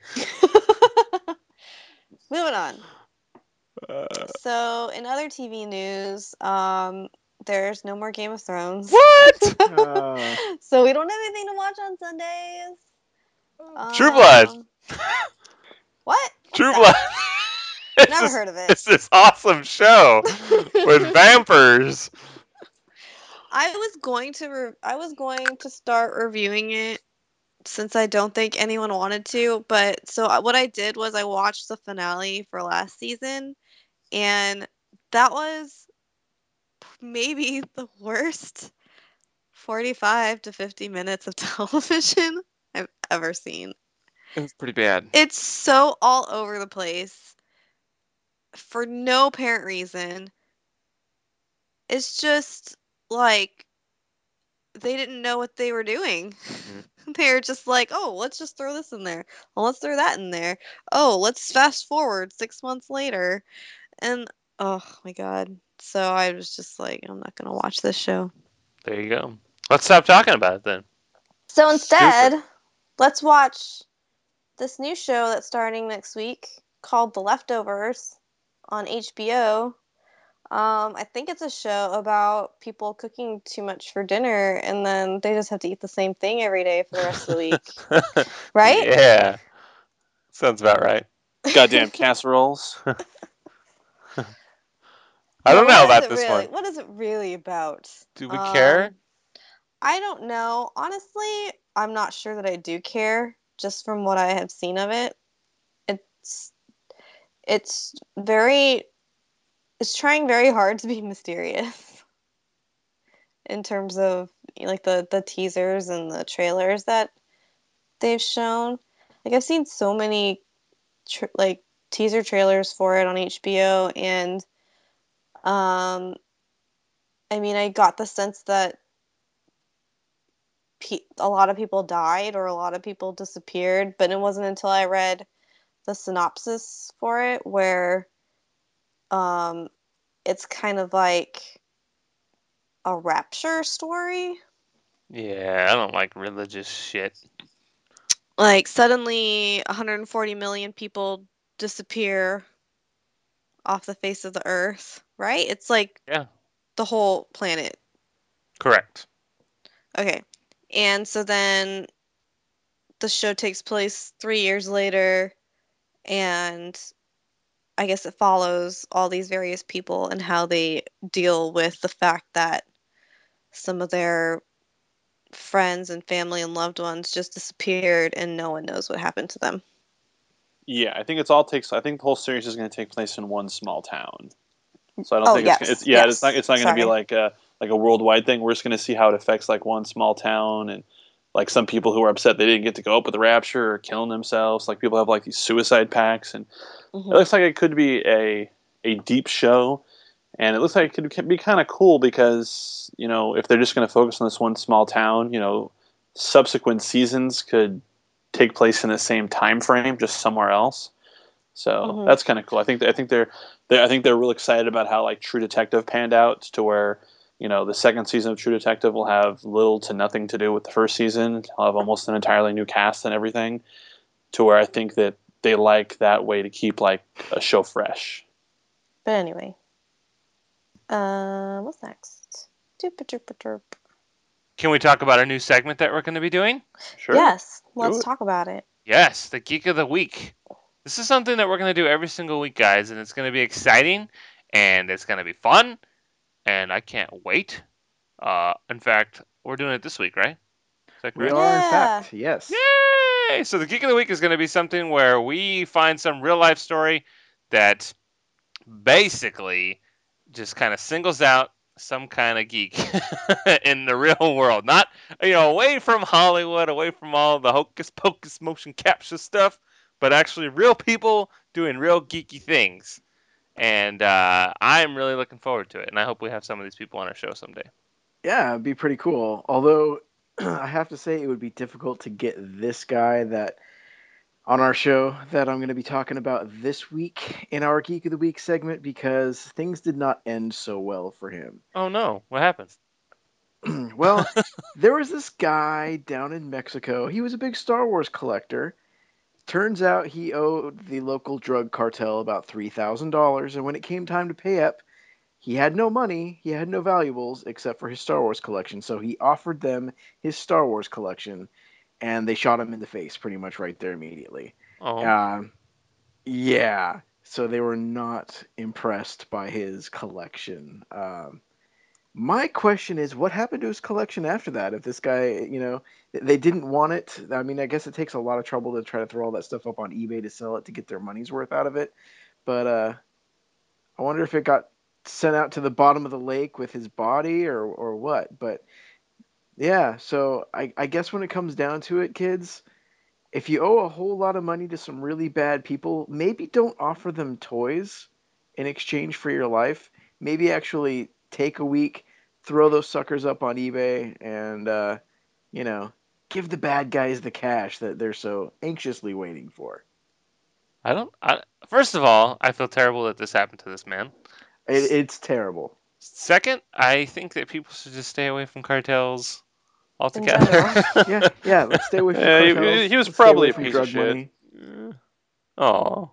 Moving on. Uh, So, in other T V news, um, there's no more Game of Thrones. What? Uh, So we don't have anything to watch on Sundays. True Blood. Um, What? What's True that? Blood. It's Never this- heard of it. It's this awesome show with vampires. I was going to re- I was going to start reviewing it since I don't think anyone wanted to, but so I- what I did was I watched the finale for last season, and that was maybe the worst forty-five to fifty minutes of television I've ever seen. It was pretty bad. It's so all over the place for no apparent reason. It's just like they didn't know what they were doing. They were just like, oh, let's just throw this in there. Well, let's throw that in there. Oh, let's fast forward six months later. And oh my God. So I was just like, I'm not going to watch this show. There you go. Let's stop talking about it then. So instead, let's watch this new show that's starting next week called The Leftovers on H B O. Um, I think it's a show about people cooking too much for dinner and then they just have to eat the same thing every day for the rest of the week. Right? Yeah. Sounds about right. Goddamn casseroles. I But don't know what is about it this really, one. What is it really about? Do we Um, care? I don't know. Honestly, I'm not sure that I do care just from what I have seen of it. It's it's very it's trying very hard to be mysterious in terms of like the the teasers and the trailers that they've shown. Like I've seen so many tr- like teaser trailers for it on H B O, and um I mean, I got the sense that pe- a lot of people died or a lot of people disappeared, but it wasn't until I read the synopsis for it where um it's kind of like a rapture story. Yeah, I don't like religious shit. Like suddenly one hundred forty million people disappear off the face of the earth, right? It's like Yeah. the whole planet. Correct. Okay. And so then the show takes place three years later, and I guess it follows all these various people and how they deal with the fact that some of their friends and family and loved ones just disappeared and no one knows what happened to them. Yeah, I think it's all takes. I think the whole series is going to take place in one small town. So I don't Oh, think yes, it's, it's yeah, yes. it's not it's not going to be Sorry. like a like a worldwide thing. We're just going to see how it affects like one small town, and like some people who are upset they didn't get to go up with the rapture or killing themselves. Like people have like these suicide pacts, and Mhm. it looks like it could be a a deep show, and it looks like it could be kind of cool because you know if they're just going to focus on this one small town, you know, subsequent seasons could take place in the same time frame, just somewhere else. So Mhm. that's kind of cool. I think I think they're, they're I think they're real excited about how like True Detective panned out to where you know the second season of True Detective will have little to nothing to do with the first season. I'll have almost an entirely new cast and everything. To where I think that they like that way to keep like a show fresh. But anyway. Uh, what's next? Doop-a-doop-a-derp. Can we talk about our new segment that we're going to be doing? Sure. Yes, let's it. talk about it. Yes, the Geek of the Week. This is something that we're going to do every single week, guys, and it's going to be exciting, and it's going to be fun, and I can't wait. Uh, in fact, we're doing it this week, right? Is that we correct? are, in Yeah. fact, yes. Yay! So the Geek of the Week is going to be something where we find some real life story that basically just kind of singles out some kind of geek in the real world. Not, you know, away from Hollywood, away from all the hocus pocus motion capture stuff, but actually real people doing real geeky things. And uh, I'm really looking forward to it. And I hope we have some of these people on our show someday. Yeah, it'd be pretty cool. Although I have to say it would be difficult to get this guy that on our show that I'm going to be talking about this week in our Geek of the Week segment because things did not end so well for him. Oh no, what happened? Well, there was this guy down in Mexico. He was a big Star Wars collector. Turns out he owed the local drug cartel about three thousand dollars, and when it came time to pay up, he had no money, he had no valuables except for his Star Wars collection. So he offered them his Star Wars collection, and they shot him in the face pretty much right there immediately. Oh, Um, yeah, so they were not impressed by his collection. Um, my question is, what happened to his collection after that? If this guy, you know, they didn't want it. I mean, I guess it takes a lot of trouble to try to throw all that stuff up on eBay to sell it to get their money's worth out of it. But uh, I wonder if it got sent out to the bottom of the lake with his body or or what. But yeah, so I, I guess when it comes down to it, kids, if you owe a whole lot of money to some really bad people, maybe don't offer them toys in exchange for your life. Maybe actually take a week, throw those suckers up on eBay, and uh, you know, give the bad guys the cash that they're so anxiously waiting for. I don't. I, first of all, I feel terrible that this happened to this man. It, it's terrible. Second, I think that people should just stay away from cartels In altogether. general. Yeah, yeah. Let's stay away from Yeah, he- cartels. he was Let's stay probably away a from piece of drug shit. money. Oh,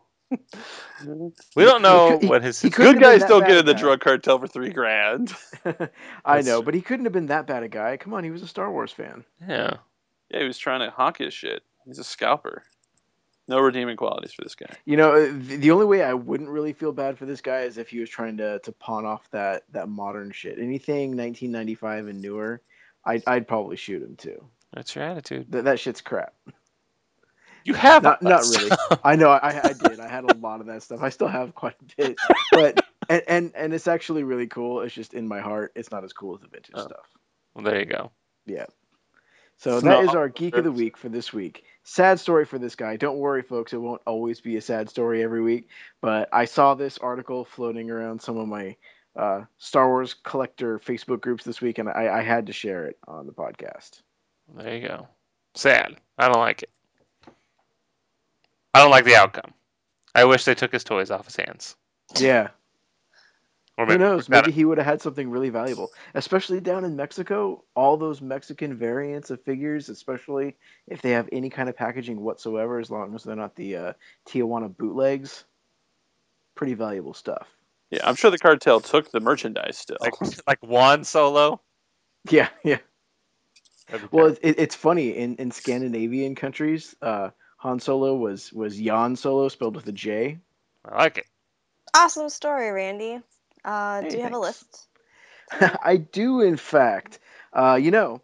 we don't know He- what his. he couldn't Good have been guys that don't bad get a in the guy. drug cartel for three grand. I That's know, true. but he couldn't have been that bad a guy. Come on, he was a Star Wars fan. Yeah. Yeah, he was trying to hawk his shit. He's a scalper. No redeeming qualities for this guy. You know, the, the only way I wouldn't really feel bad for this guy is if he was trying to, to pawn off that, that modern shit. Anything nineteen ninety-five and newer, I'd, I'd probably shoot him too. That's your attitude. That that shit's crap. You have Not all not that really. stuff. I know I, I did. I had a lot of that stuff. I still have quite a bit, but and, and and it's actually really cool. It's just in my heart. It's not as cool as the vintage Oh. stuff. Well, there you go. Yeah. So that No. is our Geek of the Week for this week. Sad story for this guy. Don't worry, folks. It won't always be a sad story every week. But I saw this article floating around some of my uh, Star Wars collector Facebook groups this week, and I, I had to share it on the podcast. There you go. Sad. I don't like it. I don't like the outcome. I wish they took his toys off his hands. Yeah. Or Who maybe, knows? that- Maybe he would have had something really valuable, especially down in Mexico. All those Mexican variants of figures, especially if they have any kind of packaging whatsoever, as long as they're not the uh, Tijuana bootlegs. Pretty valuable stuff. Yeah, I'm sure the cartel took the merchandise still. like like Juan Solo. Yeah, yeah. That'd be Well, terrible. it, it's funny in, in Scandinavian countries, uh, Han Solo was was Jan Solo spelled with a J. I like it. Awesome story, Randy. Uh, Hey, do you have a thanks. list? I do, in fact. Uh, you know,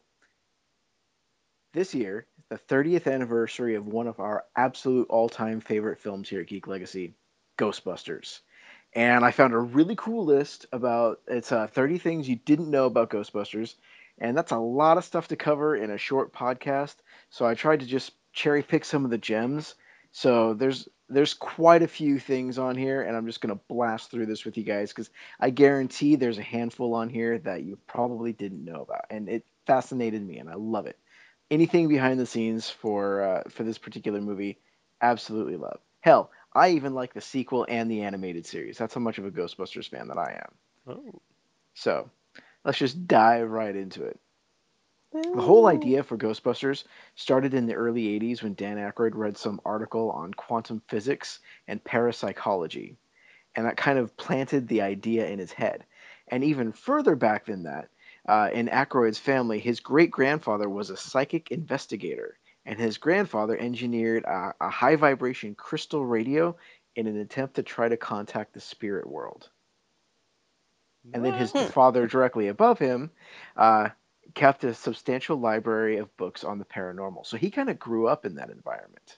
this year, the thirtieth anniversary of one of our absolute all-time favorite films here at Geek Legacy, Ghostbusters. And I found a really cool list about it's uh, thirty things you didn't know about Ghostbusters, and that's a lot of stuff to cover in a short podcast. So I tried to just cherry pick some of the gems. So there's there's quite a few things on here, and I'm just gonna blast through this with you guys because I guarantee there's a handful on here that you probably didn't know about, and it fascinated me, and I love it. Anything behind the scenes for uh, for this particular movie, absolutely love. Hell, I even like the sequel and the animated series. That's how much of a Ghostbusters fan that I am. Oh. So let's just dive right into it. The whole idea for Ghostbusters started in the early eighties when Dan Aykroyd read some article on quantum physics and parapsychology, and that kind of planted the idea in his head. And even further back than that, uh, in Aykroyd's family, his great-grandfather was a psychic investigator, and his grandfather engineered a, a high-vibration crystal radio in an attempt to try to contact the spirit world. And then his What? father, directly above him, uh, kept a substantial library of books on the paranormal. So he kind of grew up in that environment.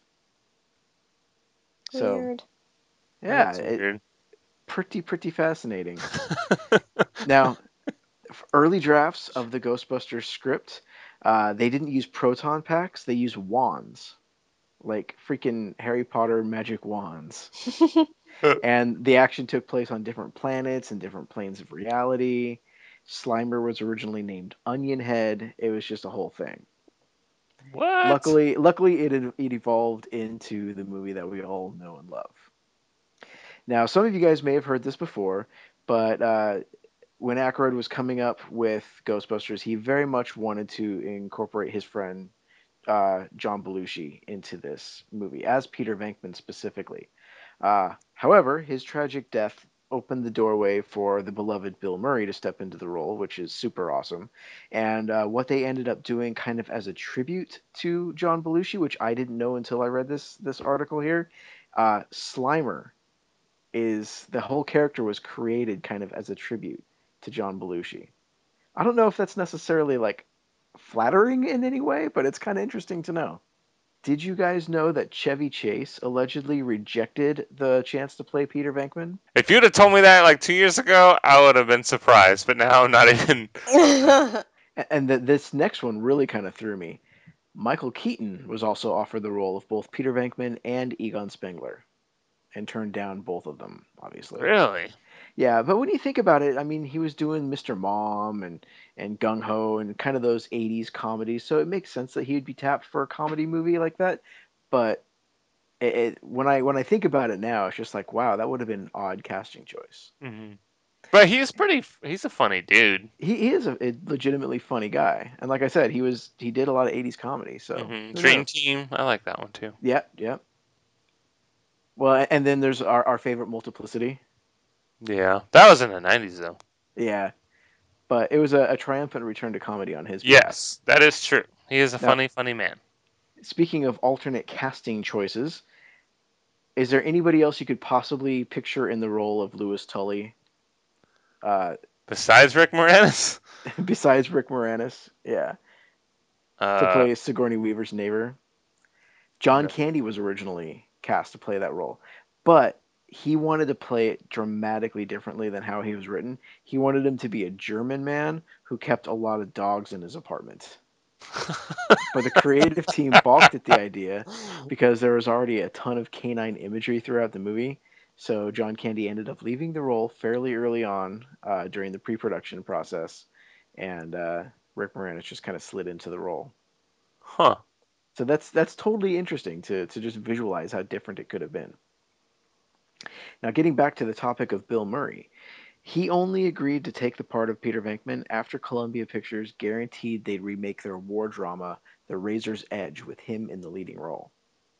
So, Weird. yeah, That's it, weird. pretty, pretty fascinating. Now, early drafts of the Ghostbusters script, uh, they didn't use proton packs, they used wands. Like freaking Harry Potter magic wands. And the action took place on different planets and different planes of reality. Slimer was originally named Onion Head. It was just a whole thing. What? Luckily, luckily it it evolved into the movie that we all know and love. Now, some of you guys may have heard this before, but uh, when Aykroyd was coming up with Ghostbusters, he very much wanted to incorporate his friend uh, John Belushi into this movie, as Peter Venkman specifically. Uh, however, his tragic death opened the doorway for the beloved Bill Murray to step into the role, which is super awesome. And uh, what they ended up doing, kind of as a tribute to John Belushi, which I didn't know until I read this this article here, uh, Slimer is the whole character was created kind of as a tribute to John Belushi. I don't know if that's necessarily like flattering in any way, but it's kind of interesting to know. Did you guys know that Chevy Chase allegedly rejected the chance to play Peter Venkman? If you'd have told me that like two years ago, I would have been surprised. But now I'm not even. And th- this next one really kind of threw me. Michael Keaton was also offered the role of both Peter Venkman and Egon Spengler, and turned down both of them, obviously. Really? Yeah, but when you think about it, I mean, he was doing Mister Mom and, and Gung Ho and kind of those eighties comedies, so it makes sense that he would be tapped for a comedy movie like that. But it, it, when I when I think about it now, it's just like, wow, that would have been an odd casting choice. Mm-hmm. But he's pretty. He's a funny dude. He, he is a, a legitimately funny guy, and like I said, he was he did a lot of eighties comedy. So Mm-hmm. who Dream knows? Team. I like that one too. Yep, yep. Well, and then there's our, our favorite Multiplicity. Yeah, that was in the nineties though. Yeah, but it was a, a triumphant return to comedy on his part. Yes, that is true. He is a Now- funny, funny man. Speaking of alternate casting choices, is there anybody else you could possibly picture in the role of Louis Tully uh, Besides Rick Moranis, besides Rick Moranis? Yeah, to uh, play Sigourney Weaver's neighbor. John No. Candy was originally cast to play that role, but he wanted to play it dramatically differently than how he was written. He wanted him to be a German man who kept a lot of dogs in his apartment. But the creative team balked at the idea because there was already a ton of canine imagery throughout the movie. So John Candy ended up leaving the role fairly early on uh, during the pre-production process, and uh, Rick Moranis just kind of slid into the role. huh? So that's that's totally interesting to to just visualize how different it could have been. Now, getting back to the topic of Bill Murray, he only agreed to take the part of Peter Venkman after Columbia Pictures guaranteed they'd remake their war drama, The Razor's Edge, with him in the leading role.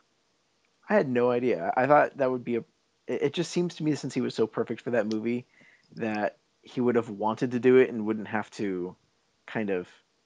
I had no idea. I thought that would be a. It just seems to me, since he was so perfect for that movie, that he would have wanted to do it and wouldn't have to kind of,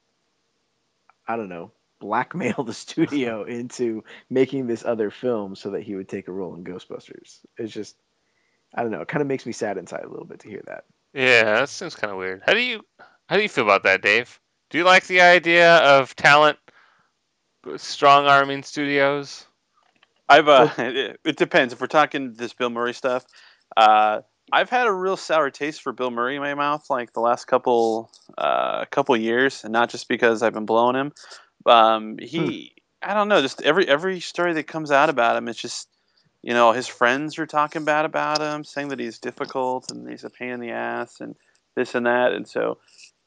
I don't know, blackmail the studio into making this other film so that he would take a role in Ghostbusters. It's just, I don't know. It kind of makes me sad inside a little bit to hear that. Yeah, that seems kind of weird. How do you how do you feel about that, Dave? Do you like the idea of talent strong arming studios? I've uh, it, it depends. If we're talking this Bill Murray stuff, uh, I've had a real sour taste for Bill Murray in my mouth like the last couple uh, couple years, and not just because I've been blowing him. Um, he, I don't know, just every every story that comes out about him, it's just, you know, his friends are talking bad about him, saying that he's difficult and he's a pain in the ass and this and that, and so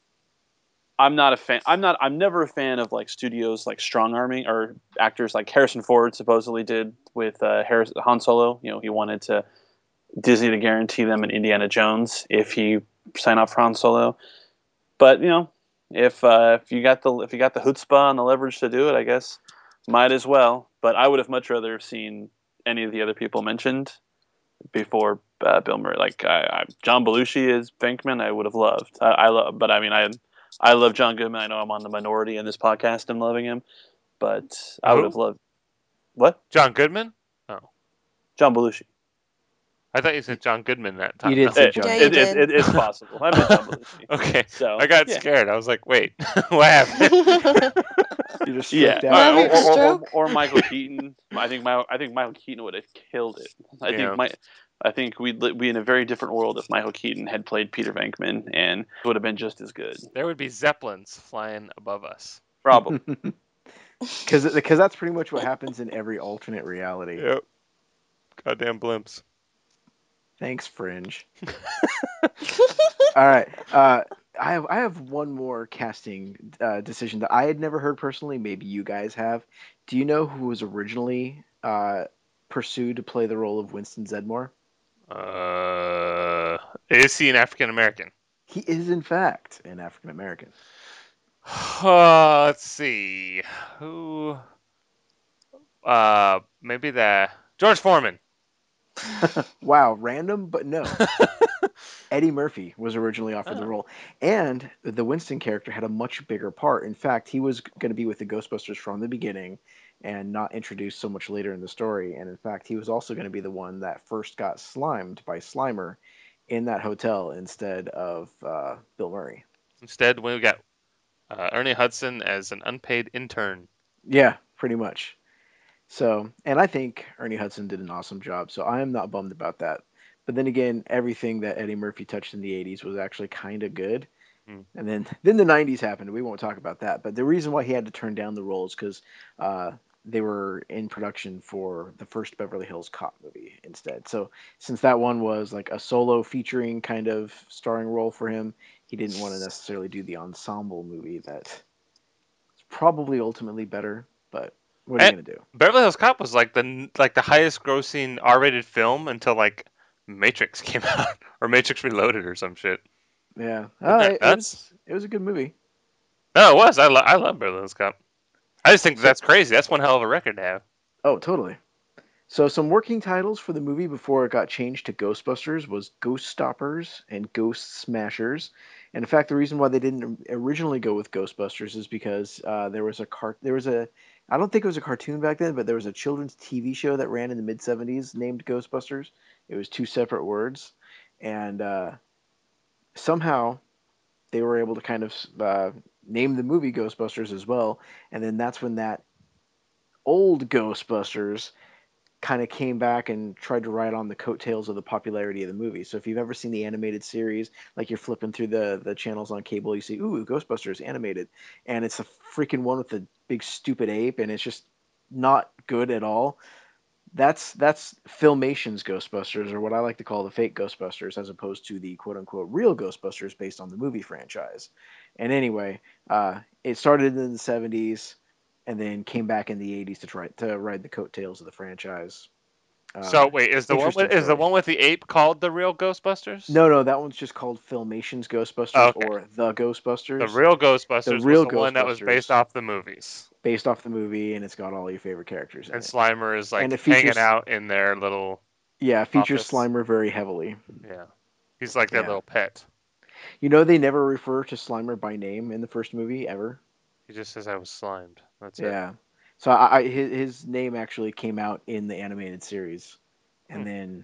I'm not a fan. I'm not. I'm never a fan of like studios like strong arming or actors like Harrison Ford supposedly did with uh, Harris, Han Solo. You know, he wanted to Disney to guarantee them an Indiana Jones if he signed up for Han Solo. But you know, if uh, if you got the if you got the chutzpah and the leverage to do it, I guess might as well. But I would have much rather have seen any of the other people mentioned before uh, Bill Murray. Like I, I, John Belushi as Venkman, I would have loved. I, I love, but I mean, I. I love John Goodman. I know I'm on the minority in this podcast and loving him, but I would Who? have loved what? John Goodman? John Belushi. I thought you said John Goodman that time. You did No. say It, John Yeah, you it, Goodman. it, it, it's possible. I meant John Belushi. Okay. So I got yeah. scared. I was like, wait, what happened? You just Yeah, freaked or, out. Having or, a or, or, stroke? or Michael Keaton. I think my I think Michael Keaton would have killed it. I Yeah. think my I think we'd li- be in a very different world if Michael Keaton had played Peter Venkman, and it would have been just as good. There would be zeppelins flying above us. Probably. Because that's pretty much what happens in every alternate reality. Yep. Goddamn blimps. Thanks, Fringe. All right. Uh, I have I have one more casting uh, decision that I had never heard personally. Maybe you guys have. Do you know who was originally uh, pursued to play the role of Winston Zedmore? Uh, is he an African American? He is, in fact, an African American. Uh, let's see. Who? Uh, maybe the George Foreman. Wow, random, but no. Eddie Murphy was originally offered the Oh. role, and the Winston character had a much bigger part. In fact, he was going to be with the Ghostbusters from the beginning and not introduced so much later in the story. And in fact, he was also going to be the one that first got slimed by Slimer in that hotel instead of uh, Bill Murray. Instead, we got uh, Ernie Hudson as an unpaid intern. Yeah, pretty much. So, and I think Ernie Hudson did an awesome job, so I am not bummed about that. But then again, everything that Eddie Murphy touched in the eighties was actually kind of good. Hmm. And then, then the nineties happened. We won't talk about that. But the reason why he had to turn down the role is because uh, they were in production for the first Beverly Hills Cop movie instead. So since that one was like a solo featuring kind of starring role for him, he didn't want to necessarily do the ensemble movie that's probably ultimately better. But what are you And gonna do? Beverly Hills Cop was like the like the highest grossing R-rated film until like Matrix came out or Matrix Reloaded or some shit. Yeah, Isn't uh, that it, it nuts? was it was a good movie. No, it was. I, lo- I love Beverly Hills Cop. I just think So, that's crazy. That's one hell of a record to have. oh, totally. So some working titles for the movie before it got changed to Ghostbusters was Ghost Stoppers and Ghost Smashers. And in fact, the reason why they didn't originally go with Ghostbusters is because uh, there was a car there was a I don't think it was a cartoon back then, but there was a children's T V show that ran in the mid seventies named Ghostbusters. It was two separate words, and uh, somehow they were able to kind of uh, name the movie Ghostbusters as well. And then that's when that old Ghostbusters kind of came back and tried to ride on the coattails of the popularity of the movie. So if you've ever seen the animated series, like you're flipping through the the channels on cable, you see, ooh, Ghostbusters animated, and it's a freaking one with the big stupid ape, and it's just not good at all. That's that's Filmation's Ghostbusters, or what I like to call the fake Ghostbusters, as opposed to the quote unquote real Ghostbusters based on the movie franchise. And anyway, uh, it started in the seventies and then came back in the eighties to try to ride the coattails of the franchise. So Uh, wait, is the one interesting with, is the story. one with the ape called the real Ghostbusters? No, no, that one's just called Filmation's Oh, Ghostbusters okay. or The The Ghostbusters. real The Ghostbusters was real the one that was based Ghostbusters, off the movies, based off the movie, and it's got all your favorite characters in and it. Slimer is And like it hanging features, out in their little yeah, it features office. Slimer very heavily. Yeah, he's like their Yeah. little pet. You know, they never refer to Slimer by name in the first movie ever. He just says I was slimed. That's it. Yeah. So I, I his, his name actually came out in the animated series, and Hmm. then,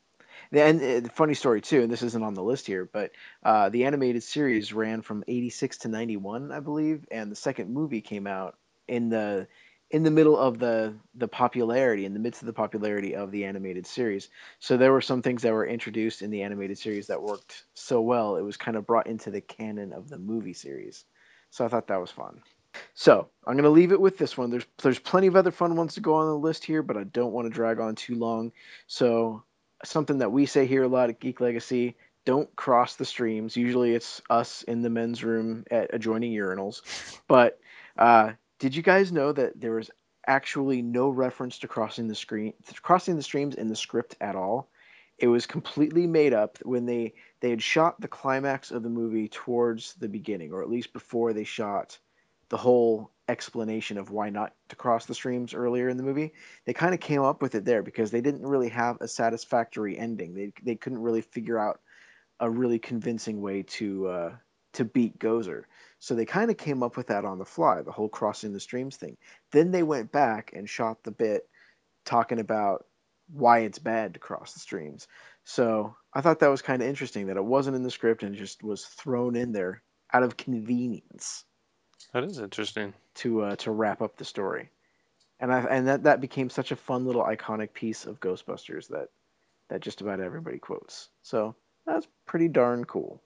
and uh, funny story too. And this isn't on the list here, but uh, the animated series ran from eighty-six to ninety-one, I believe, and the second movie came out in the in the middle of the the popularity, in the midst of the popularity of the animated series. So there were some things that were introduced in the animated series that worked so well, it was kind of brought into the canon of the movie series. So I thought that was fun. So I'm going to leave it with this one. There's there's plenty of other fun ones to go on the list here, but I don't want to drag on too long. So something that we say here a lot at Geek Legacy: don't cross the streams. Usually it's us in the men's room at adjoining urinals. But uh, did you guys know that there was actually no reference to crossing the screen, crossing the streams in the script at all? It was completely made up when they they had shot the climax of the movie towards the beginning, or at least before they shot the whole explanation of why not to cross the streams earlier in the movie. They kind of came up with it there because they didn't really have a satisfactory ending. They they couldn't really figure out a really convincing way to uh, to beat Gozer. So they kind of came up with that on the fly, the whole crossing the streams thing. Then they went back and shot the bit talking about why it's bad to cross the streams. So I thought that was kind of interesting that it wasn't in the script and just was thrown in there out of convenience That is interesting. to uh, to wrap up the story. And I and that, that became such a fun little iconic piece of Ghostbusters that that just about everybody quotes. So that's pretty darn cool.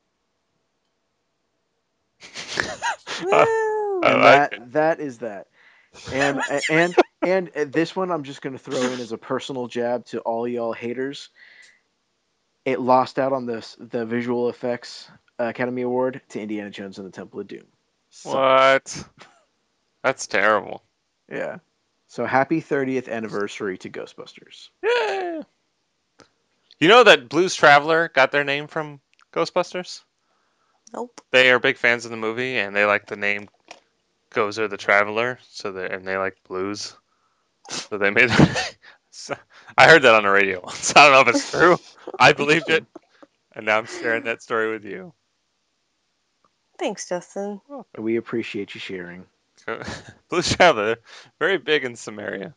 I, Woo! I And like that it. that is that. And and and this one I'm just going to throw in as a personal jab to all y'all haters. It lost out on the the visual effects Academy Award to Indiana Jones and the Temple of Doom. Suckers. What? That's terrible. Yeah. So happy thirtieth anniversary to Ghostbusters. Yeah. You know that Blues Traveler got their name from Ghostbusters? Nope. They are big fans of the movie, and they like the name Gozer the Traveler, so they and they like blues, so they made. So, I heard that on the radio once. I don't know if it's true. I believed it, and now I'm sharing that story with you. Thanks, Justin. We appreciate you sharing. Blue Shadow, very big in Samaria.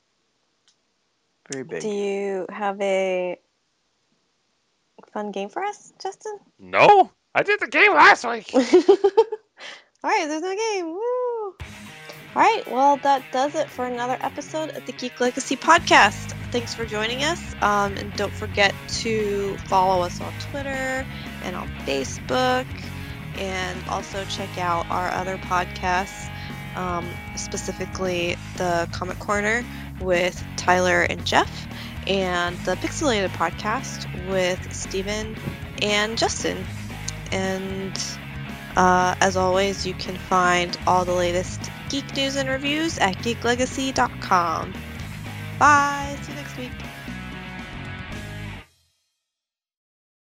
Very big. Do you have a fun game for us, Justin? No, I did the game last week. All right, there's no game. Woo! All right, well, that does it for another episode of the Geek Legacy Podcast. Thanks for joining us, um, and don't forget to follow us on Twitter and on Facebook, and also check out our other podcasts, um, specifically the Comic Corner with Tyler and Jeff, and the Pixelated Podcast with Steven and Justin. And uh, as always, you can find all the latest geek news and reviews at geek legacy dot com. Bye! See you next week.